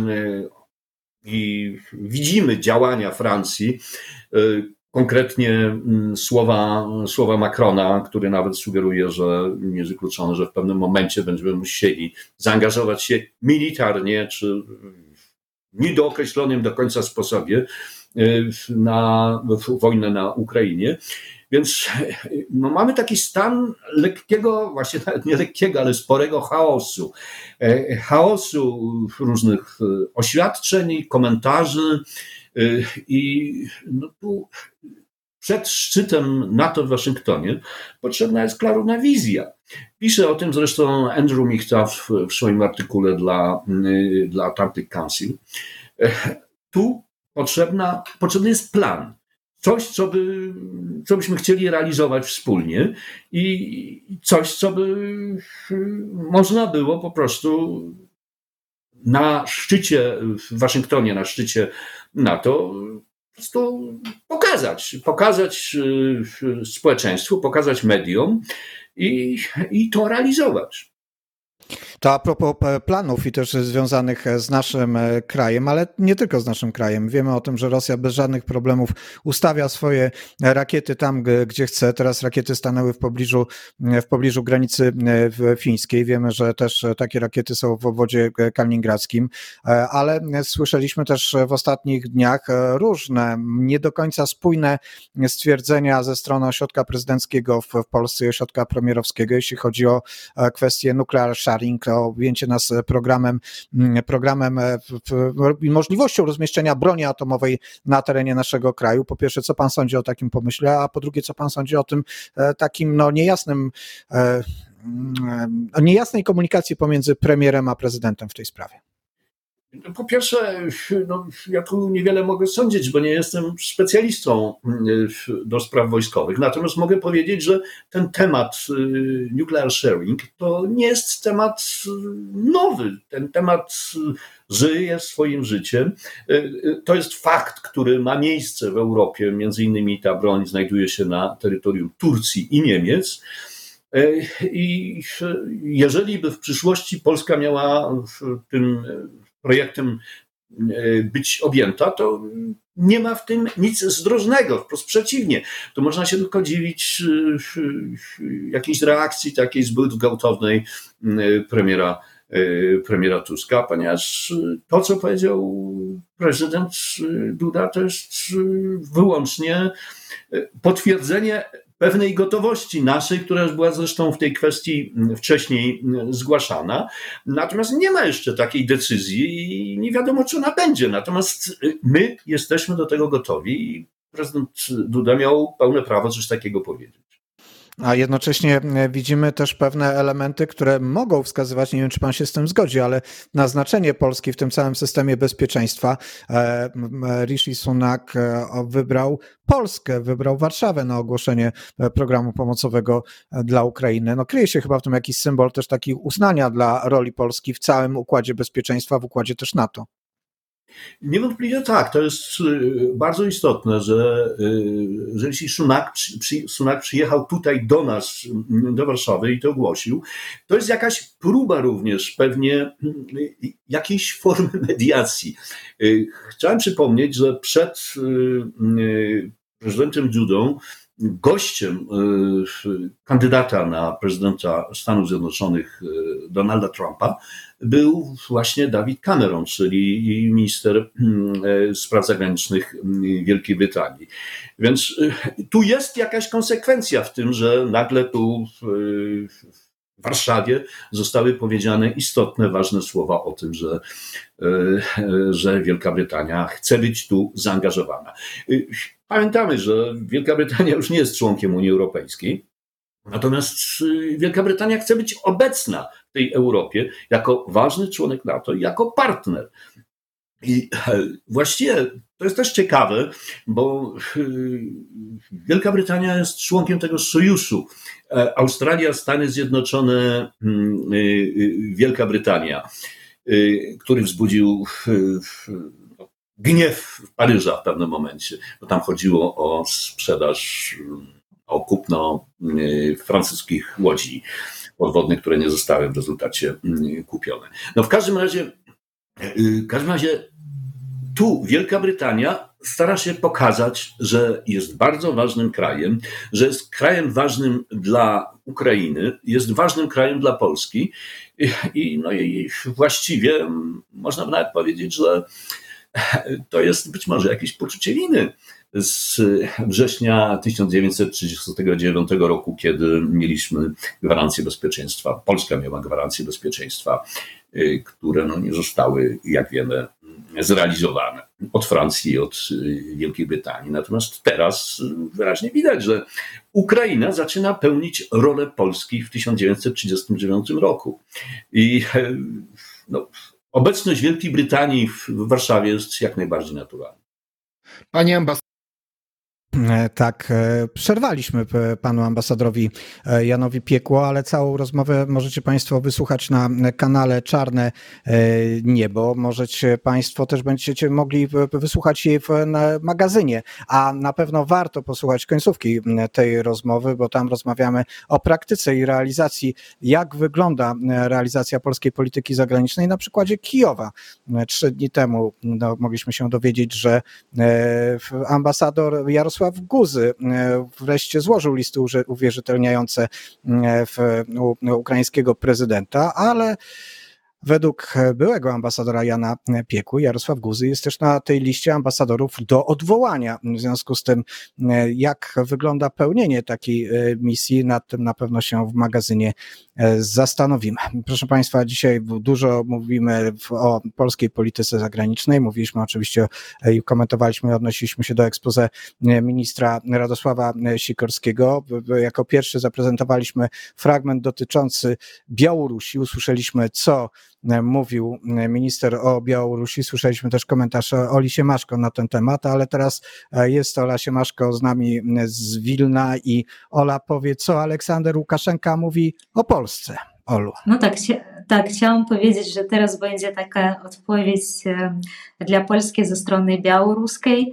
i widzimy działania Francji, konkretnie słowa Macrona, który nawet sugeruje, że nie jest wykluczone, że w pewnym momencie będziemy musieli zaangażować się militarnie, czy w niedookreślonym do końca sposobie na wojnę na Ukrainie. Więc mamy taki stan lekkiego, właśnie nawet nie lekkiego, ale sporego chaosu. Chaosu różnych oświadczeń, komentarzy i tu przed szczytem NATO w Waszyngtonie potrzebna jest klarowna wizja. Pisze o tym zresztą Andrew Michta w swoim artykule dla Atlantic Council. Tu potrzebny jest plan. Coś, co byśmy chcieli realizować wspólnie i coś, co by można było po prostu na szczycie w Waszyngtonie, na szczycie NATO po prostu pokazać społeczeństwu, pokazać mediom i to realizować. To a propos planów i też związanych z naszym krajem, ale nie tylko z naszym krajem. Wiemy o tym, że Rosja bez żadnych problemów ustawia swoje rakiety tam, gdzie chce. Teraz rakiety stanęły w pobliżu granicy fińskiej. Wiemy, że też takie rakiety są w obwodzie kaliningradzkim, ale słyszeliśmy też w ostatnich dniach różne, nie do końca spójne stwierdzenia ze strony ośrodka prezydenckiego w Polsce i ośrodka premierowskiego, jeśli chodzi o kwestię nuclear sharing, o objęcie nas programem i możliwością rozmieszczenia broni atomowej na terenie naszego kraju. Po pierwsze, co pan sądzi o takim pomyśle, a po drugie, co pan sądzi o tym takim niejasnej komunikacji pomiędzy premierem a prezydentem w tej sprawie? Po pierwsze, ja tu niewiele mogę sądzić, bo nie jestem specjalistą do spraw wojskowych. Natomiast mogę powiedzieć, że ten temat nuclear sharing to nie jest temat nowy. Ten temat żyje swoim życiem. To jest fakt, który ma miejsce w Europie. Między innymi ta broń znajduje się na terytorium Turcji i Niemiec. I jeżeli by w przyszłości Polska miała tym projektem być objęta, to nie ma w tym nic zdrożnego, wprost przeciwnie. To można się tylko dziwić jakiejś reakcji takiej zbyt gwałtownej premiera Tuska, ponieważ to, co powiedział prezydent Duda, to jest wyłącznie potwierdzenie pewnej gotowości naszej, która już była zresztą w tej kwestii wcześniej zgłaszana. Natomiast nie ma jeszcze takiej decyzji i nie wiadomo, czy ona będzie. Natomiast my jesteśmy do tego gotowi i prezydent Duda miał pełne prawo coś takiego powiedzieć. A jednocześnie widzimy też pewne elementy, które mogą wskazywać, nie wiem, czy pan się z tym zgodzi, ale na znaczenie Polski w tym całym systemie bezpieczeństwa. Rishi Sunak wybrał Polskę, wybrał Warszawę na ogłoszenie programu pomocowego dla Ukrainy. No, kryje się chyba w tym jakiś symbol też takiego uznania dla roli Polski w całym układzie bezpieczeństwa, w układzie też NATO. Niewątpliwie tak, to jest bardzo istotne, że jeśli Sunak przyjechał tutaj do nas, do Warszawy i to ogłosił, to jest jakaś próba również pewnie jakiejś formy mediacji. Chciałem przypomnieć, że przed prezydentem Dudą gościem kandydata na prezydenta Stanów Zjednoczonych Donalda Trumpa był właśnie David Cameron, czyli minister spraw zagranicznych Wielkiej Brytanii. Więc tu jest jakaś konsekwencja w tym, że nagle tu w Warszawie zostały powiedziane istotne, ważne słowa o tym, że Wielka Brytania chce być tu zaangażowana. Pamiętamy, że Wielka Brytania już nie jest członkiem Unii Europejskiej, natomiast Wielka Brytania chce być obecna w tej Europie jako ważny członek NATO i jako partner. I właściwie to jest też ciekawe, bo Wielka Brytania jest członkiem tego sojuszu. Australia, Stany Zjednoczone, Wielka Brytania, który wzbudził gniew Paryża w pewnym momencie, bo tam chodziło o sprzedaż, o kupno francuskich łodzi podwodnych, które nie zostały w rezultacie kupione. No w każdym razie tu Wielka Brytania stara się pokazać, że jest bardzo ważnym krajem, że jest krajem ważnym dla Ukrainy, jest ważnym krajem dla Polski i właściwie można by nawet powiedzieć, że to jest być może jakieś poczucie winy z września 1939 roku, kiedy mieliśmy gwarancję bezpieczeństwa. Polska miała gwarancję bezpieczeństwa, które nie zostały, jak wiemy, zrealizowane od Francji i od Wielkiej Brytanii. Natomiast teraz wyraźnie widać, że Ukraina zaczyna pełnić rolę Polski w 1939 roku. I obecność Wielkiej Brytanii w Warszawie jest jak najbardziej naturalna. Panie ambasadorze. Tak, przerwaliśmy panu ambasadorowi Janowi Piekło, ale całą rozmowę możecie państwo wysłuchać na kanale Czarne Niebo. Możecie państwo też będziecie mogli wysłuchać jej w magazynie, a na pewno warto posłuchać końcówki tej rozmowy, bo tam rozmawiamy o praktyce i realizacji, jak wygląda realizacja polskiej polityki zagranicznej na przykładzie Kijowa. 3 dni temu mogliśmy się dowiedzieć, że ambasador Jarosław Guzy wreszcie złożył listy uwierzytelniające ukraińskiego prezydenta, ale według byłego ambasadora Jana Piekły, Jarosław Guzy jest też na tej liście ambasadorów do odwołania. W związku z tym, jak wygląda pełnienie takiej misji, nad tym na pewno się w magazynie zastanowimy. Proszę państwa, dzisiaj dużo mówimy o polskiej polityce zagranicznej. Mówiliśmy oczywiście i komentowaliśmy, odnosiliśmy się do exposé ministra Radosława Sikorskiego. Jako pierwszy zaprezentowaliśmy fragment dotyczący Białorusi. Usłyszeliśmy, co mówił minister o Białorusi. Słyszeliśmy też komentarz Oli Siemaszko na ten temat, ale teraz jest Ola Siemaszko z nami z Wilna i Ola powie, co Aleksander Łukaszenka mówi o Polsce. Olu. No tak, chciałam powiedzieć, że teraz będzie taka odpowiedź dla Polski ze strony białoruskiej.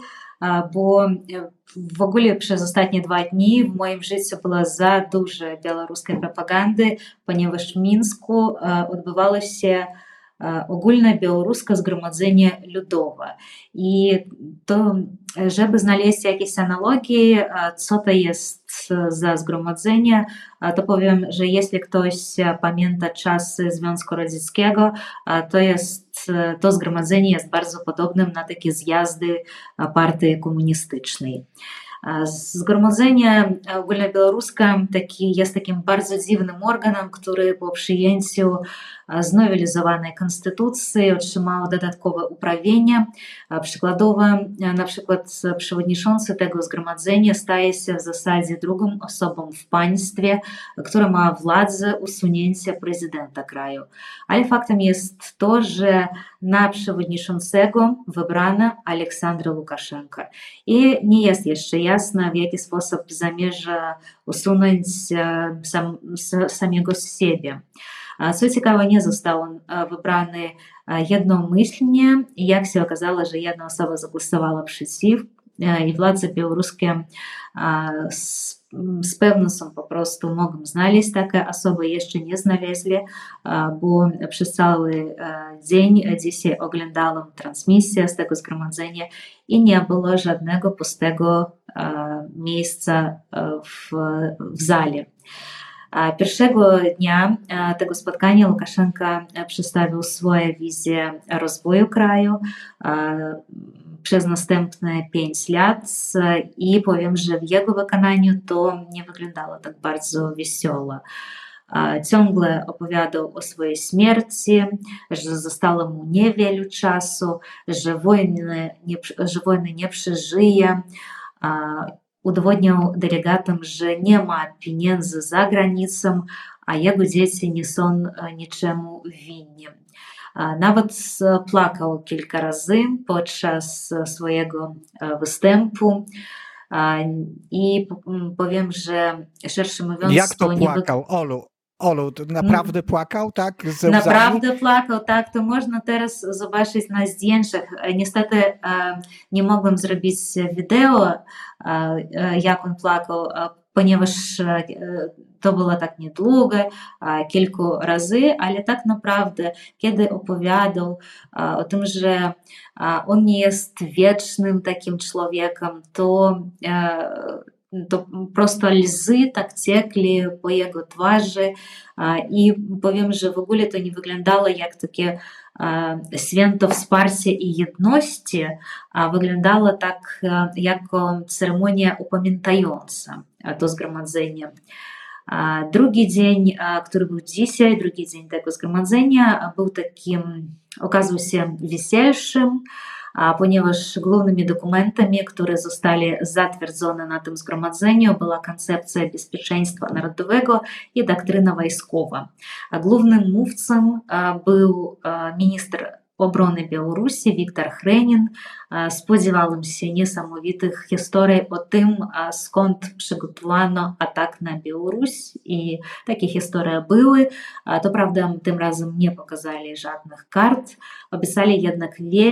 bo w ogóle przez ostatnie 2 dni w moim życiu było za dużo białoruskiej propagandy, ponieważ w Mińsku odbywało się ogólne białoruskie zgromadzenie ludowe. I to, żeby znaleźć jakieś analogii, co to jest za zgromadzenie, to powiem, że jeśli ktoś pamięta czasy Związku Radzieckiego, to zgromadzenie jest bardzo podobnym na takie zjazdy partii komunistycznej. Zgromadzenie ogólnobiałoruskie jest takim bardzo dziwnym organem, który po przyjęciu znowelizowanej konstytucji otrzymało dodatkowe uprawnienia. Przykładowo, na przykład przewodniczący tego zgromadzenia staje się w zasadzie drugą osobą w państwie, która ma władzę usunięcia prezydenta kraju. Ale faktem jest to, że na przewodniczącego wybrano Aleksandra Łukaszenkę. I nie jest jeszcze jasne, w jaki sposób zamierza usunąć samego siebie. Co ciekawe, nie został on wybrany jednomyślnie. Jak się okazało, że jedna osoba zagłosowała przeciw i władze białoruskie z pewnością po prostu mogą znaleźć takie osoby, jeszcze nie znaleźli, bo przez cały dzień dzisiaj oglądałam transmisję z tego zgromadzenia i nie było żadnego pustego miejsca w sali. Pierwszego dnia tego spotkania Łukaszenka przedstawił swoją wizję rozwoju kraju przez następne 5 lat i powiem, że w jego wykonaniu to nie wyglądało tak bardzo wesoło. Ciągle opowiadał o swojej śmierci, że zostało mu niewiele czasu, że wojny nie przeżyje. Udowodniał delegatom, że nie ma pieniędzy za granicą, a jego dzieci nie są niczemu winni. Nawet płakał kilka razy podczas swojego występu i powiem, że szerszy mówiąc... Jak to płakał, Olu, to naprawdę płakał, tak? Naprawdę płakał, tak, to można teraz zobaczyć na zdjęciach. Niestety nie mogłem zrobić wideo, jak on płakał, ponieważ to było tak niedługo, kilku razy, ale tak naprawdę, kiedy opowiadał o tym, że on nie jest wiecznym takim człowiekiem, to prosto łzy tak ciekli po jego twarzy i powiem, że w ogóle to nie wyglądało jak takie święto wsparcia i jedności, a wyglądało tak jako ceremonia upamiętająca to zgromadzenie. Drugi dzień, który był dzisiaj, drugi dzień tego zgromadzenia, był takim, okazał się weselszym, ponieważ głównymi dokumentami, które zostały zatwierdzone na tym zgromadzeniu, była koncepcja bezpieczeństwa narodowego i doktryna wojskowa. Głównym mówcą był minister obrony Białorusi Wiktor Hrenin. Spodziewałem się niesamowitych historii o tym, skąd przygotowano atak na Białoruś i takie historie były. To prawda, tym razem nie pokazali żadnych kart. Opisali jednak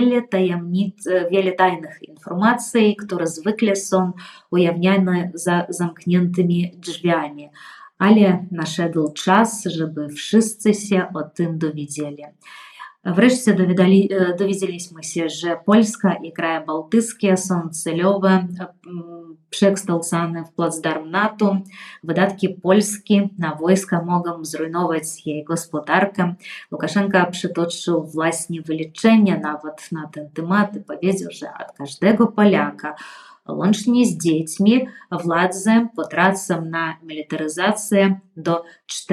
wiele tajnych informacji, które zwykle są ujawniane za zamkniętymi drzwiami. Ale nadszedł czas, żeby wszyscy się o tym dowiedzieli. Wreszcie dowiedzieliśmy się, że Polska i kraje bałtyckie są celowo przekształcane w placdarm NATO. Wydatki Polski na wojska mogą zrujnować jej gospodarkę. Łukaszenka przytoczył właśnie wyliczenia nawet na ten temat i powiedział, że od każdego Polaka, łącznie z dziećmi, władze potracą na militaryzację do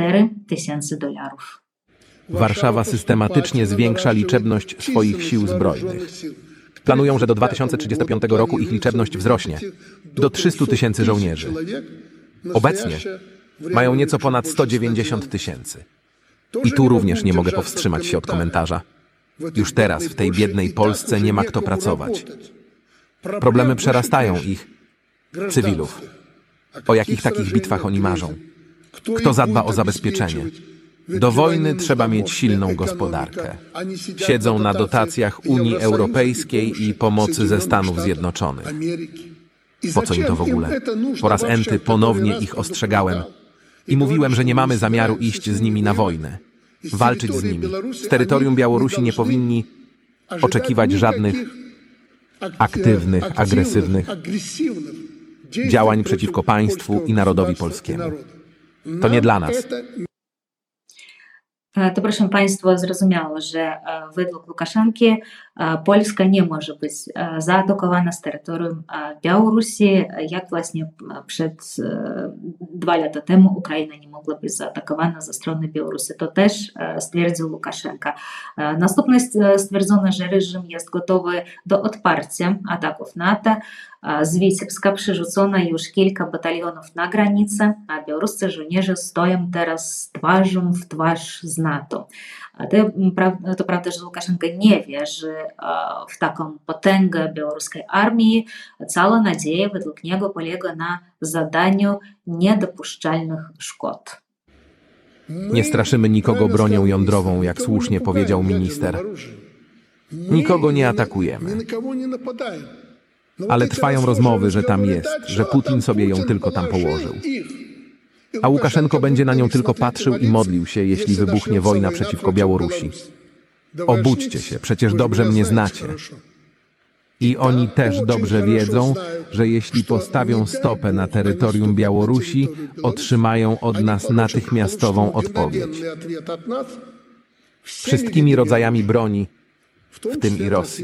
$4000. Warszawa systematycznie zwiększa liczebność swoich sił zbrojnych. Planują, że do 2035 roku ich liczebność wzrośnie do 300 000 żołnierzy. Obecnie mają nieco ponad 190 000. I tu również nie mogę powstrzymać się od komentarza. Już teraz w tej biednej Polsce nie ma kto pracować. Problemy przerastają ich, cywilów. O jakich takich bitwach oni marzą? Kto zadba o zabezpieczenie? Do wojny trzeba mieć silną gospodarkę. Siedzą na dotacjach Unii Europejskiej i pomocy ze Stanów Zjednoczonych. Po co im to w ogóle? Po raz enty ponownie ich ostrzegałem i mówiłem, że nie mamy zamiaru iść z nimi na wojnę, walczyć z nimi. Z terytorium Białorusi nie powinni oczekiwać żadnych aktywnych, agresywnych działań przeciwko państwu i narodowi polskiemu. To nie dla nas. To proszę Państwa, zrozumiało, że według Łukaszenki Polska nie może być zaatakowana z terytorium Białorusi, jak właśnie przed 2 lata temu Ukraina nie mogła być zaatakowana ze strony Białorusi. To też stwierdził Łukaszenka. Następnie stwierdzono, że reżim jest gotowy do odparcia ataków NATO. Z Witebska przerzucono już kilka batalionów na granicę, a białoruscy żołnierze stoją teraz twarzą w twarz z NATO. To prawda, że Łukaszenka nie wierzy w taką potęgę białoruskiej armii. Cała nadzieja według niego polega na zadaniu niedopuszczalnych szkód. Nie straszymy nikogo bronią jądrową, jak słusznie powiedział minister. Nikogo nie atakujemy. Ale trwają rozmowy, że tam jest, że Putin sobie ją tylko tam położył. A Łukaszenko będzie na nią tylko patrzył i modlił się, jeśli wybuchnie wojna przeciwko Białorusi. Obudźcie się, przecież dobrze mnie znacie. I oni też dobrze wiedzą, że jeśli postawią stopę na terytorium Białorusi, otrzymają od nas natychmiastową odpowiedź. Wszystkimi rodzajami broni, w tym i Rosji.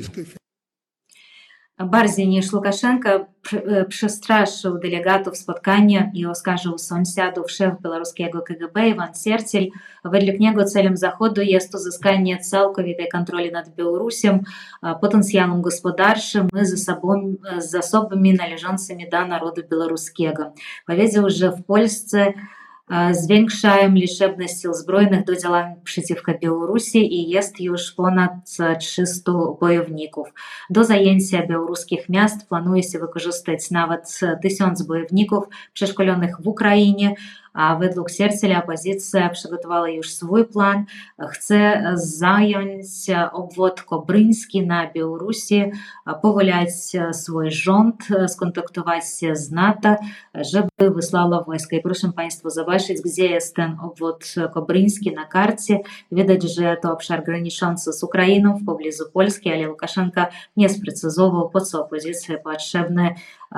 Bardziej niż Łukaszenka przestraszył delegatów spotkania i oskarżył sąsiadów szef białoruskiego KGB Iwan Sertel. Według niego celem Zachodu jest uzyskanie całkowitej kontroli nad Białorusią, potencjałem gospodarczym i zasobami należącymi do narodu białoruskiego. Powiedział, że w Polsce zwiększają liczebność sił zbrojnych do działań przeciwko Białorusi i jest już ponad 300 bojowników. Do zajęcia białoruskich miast planuje się wykorzystać nawet 1000 bojowników przeszkolonych w Ukrainie, a według Sertela opozycja przygotowała już swój plan. Chce zająć obwód kobryński na Białorusi, powołać swój rząd, skontaktować się z NATO, żeby wysłało wojska. I proszę Państwa zobaczyć, gdzie jest ten obwód kobryński na karcie. Widać, że to obszar graniczący z Ukrainą, w pobliżu Polski, ale Łukaszenka nie sprecyzował, po co opozycji potrzebny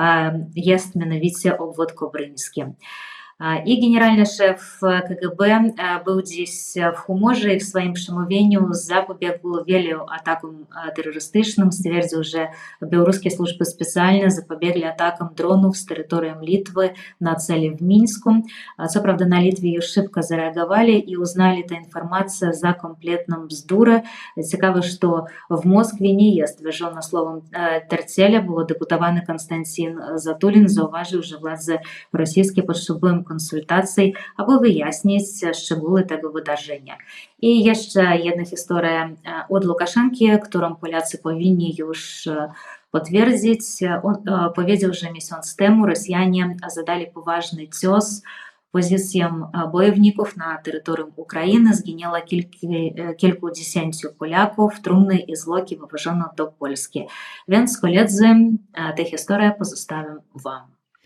jest mianowicie obwód kobryński. I generalny szef KGB był dziś w humorze i w swoim przemówieniu zapobiegł wielu atakom terrorystycznym. Stwierdził, że białoruskie służby specjalne zapobiegli atakom dronów z terytorium Litwy na cele w Mińsku. Co prawda na Litwie już szybko zareagowali i uznali tę informację za kompletną bzdurę. Ciekawe, że w Moskwie nie jest wierzone słowom Tertela, bo deputowany Konstantin Zatulin zauważył, że władze rosyjskie potrzebują konsultacji, aby wyjaśnić szczegóły tego wydarzenia. I jeszcze jedna historia od Łukaszenki, którą Polacy powinni już potwierdzić. On powiedział, że miesiąc temu Rosjanie zadali poważny cios pozycjom bojowników na terytorium Ukrainy. Zginęło kilkudziesięciu Polaków, trumny i zwłoki wywożono do Polski. Więc koledzy, tę historię pozostawiam Wam.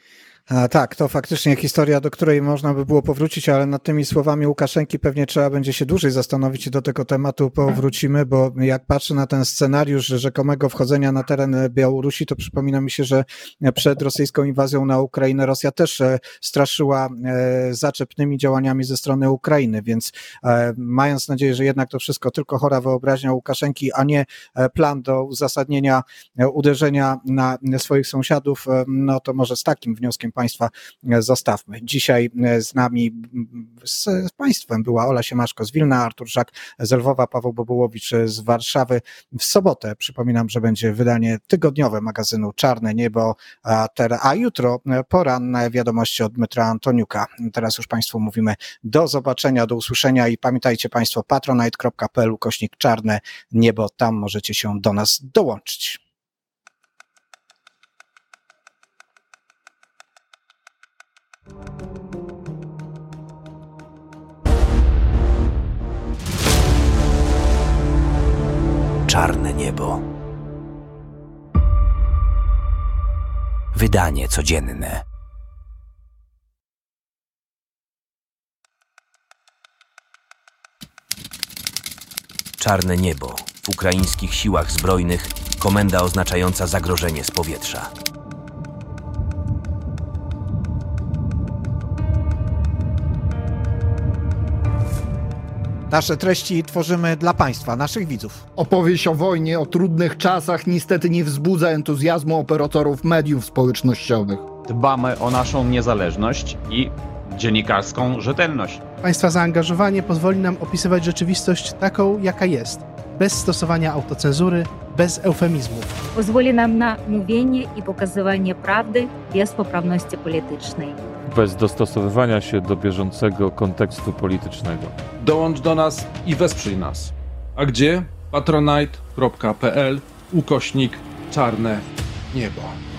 Tak, to faktycznie historia, do której można by było powrócić, ale nad tymi słowami Łukaszenki pewnie trzeba będzie się dłużej zastanowić i do tego tematu powrócimy, bo jak patrzę na ten scenariusz rzekomego wchodzenia na teren Białorusi, to przypomina mi się, że przed rosyjską inwazją na Ukrainę Rosja też straszyła zaczepnymi działaniami ze strony Ukrainy, więc mając nadzieję, że jednak to wszystko tylko chora wyobraźnia Łukaszenki, a nie plan do uzasadnienia uderzenia na swoich sąsiadów, no to może z takim wnioskiem Państwa zostawmy. Dzisiaj z nami, z Państwem była Ola Siemaszko z Wilna, Artur Żak z Lwowa, Paweł Bobułowicz z Warszawy. W sobotę przypominam, że będzie wydanie tygodniowe magazynu Czarne Niebo, a jutro poranne wiadomości od Dmytra Antoniuka. Teraz już Państwu mówimy do zobaczenia, do usłyszenia i pamiętajcie Państwo patronite.pl/Czarne Niebo, tam możecie się do nas dołączyć. Czarne niebo. Wydanie codzienne. Czarne niebo. W ukraińskich siłach zbrojnych komenda oznaczająca zagrożenie z powietrza. Nasze treści tworzymy dla Państwa, naszych widzów. Opowieść o wojnie, o trudnych czasach niestety nie wzbudza entuzjazmu operatorów mediów społecznościowych. Dbamy o naszą niezależność i dziennikarską rzetelność. Państwa zaangażowanie pozwoli nam opisywać rzeczywistość taką, jaka jest, bez stosowania autocenzury, bez eufemizmów. Pozwoli nam na mówienie i pokazywanie prawdy bez poprawności politycznej. Bez dostosowywania się do bieżącego kontekstu politycznego. Dołącz do nas i wesprzyj nas. A gdzie? patronite.pl/czarne niebo.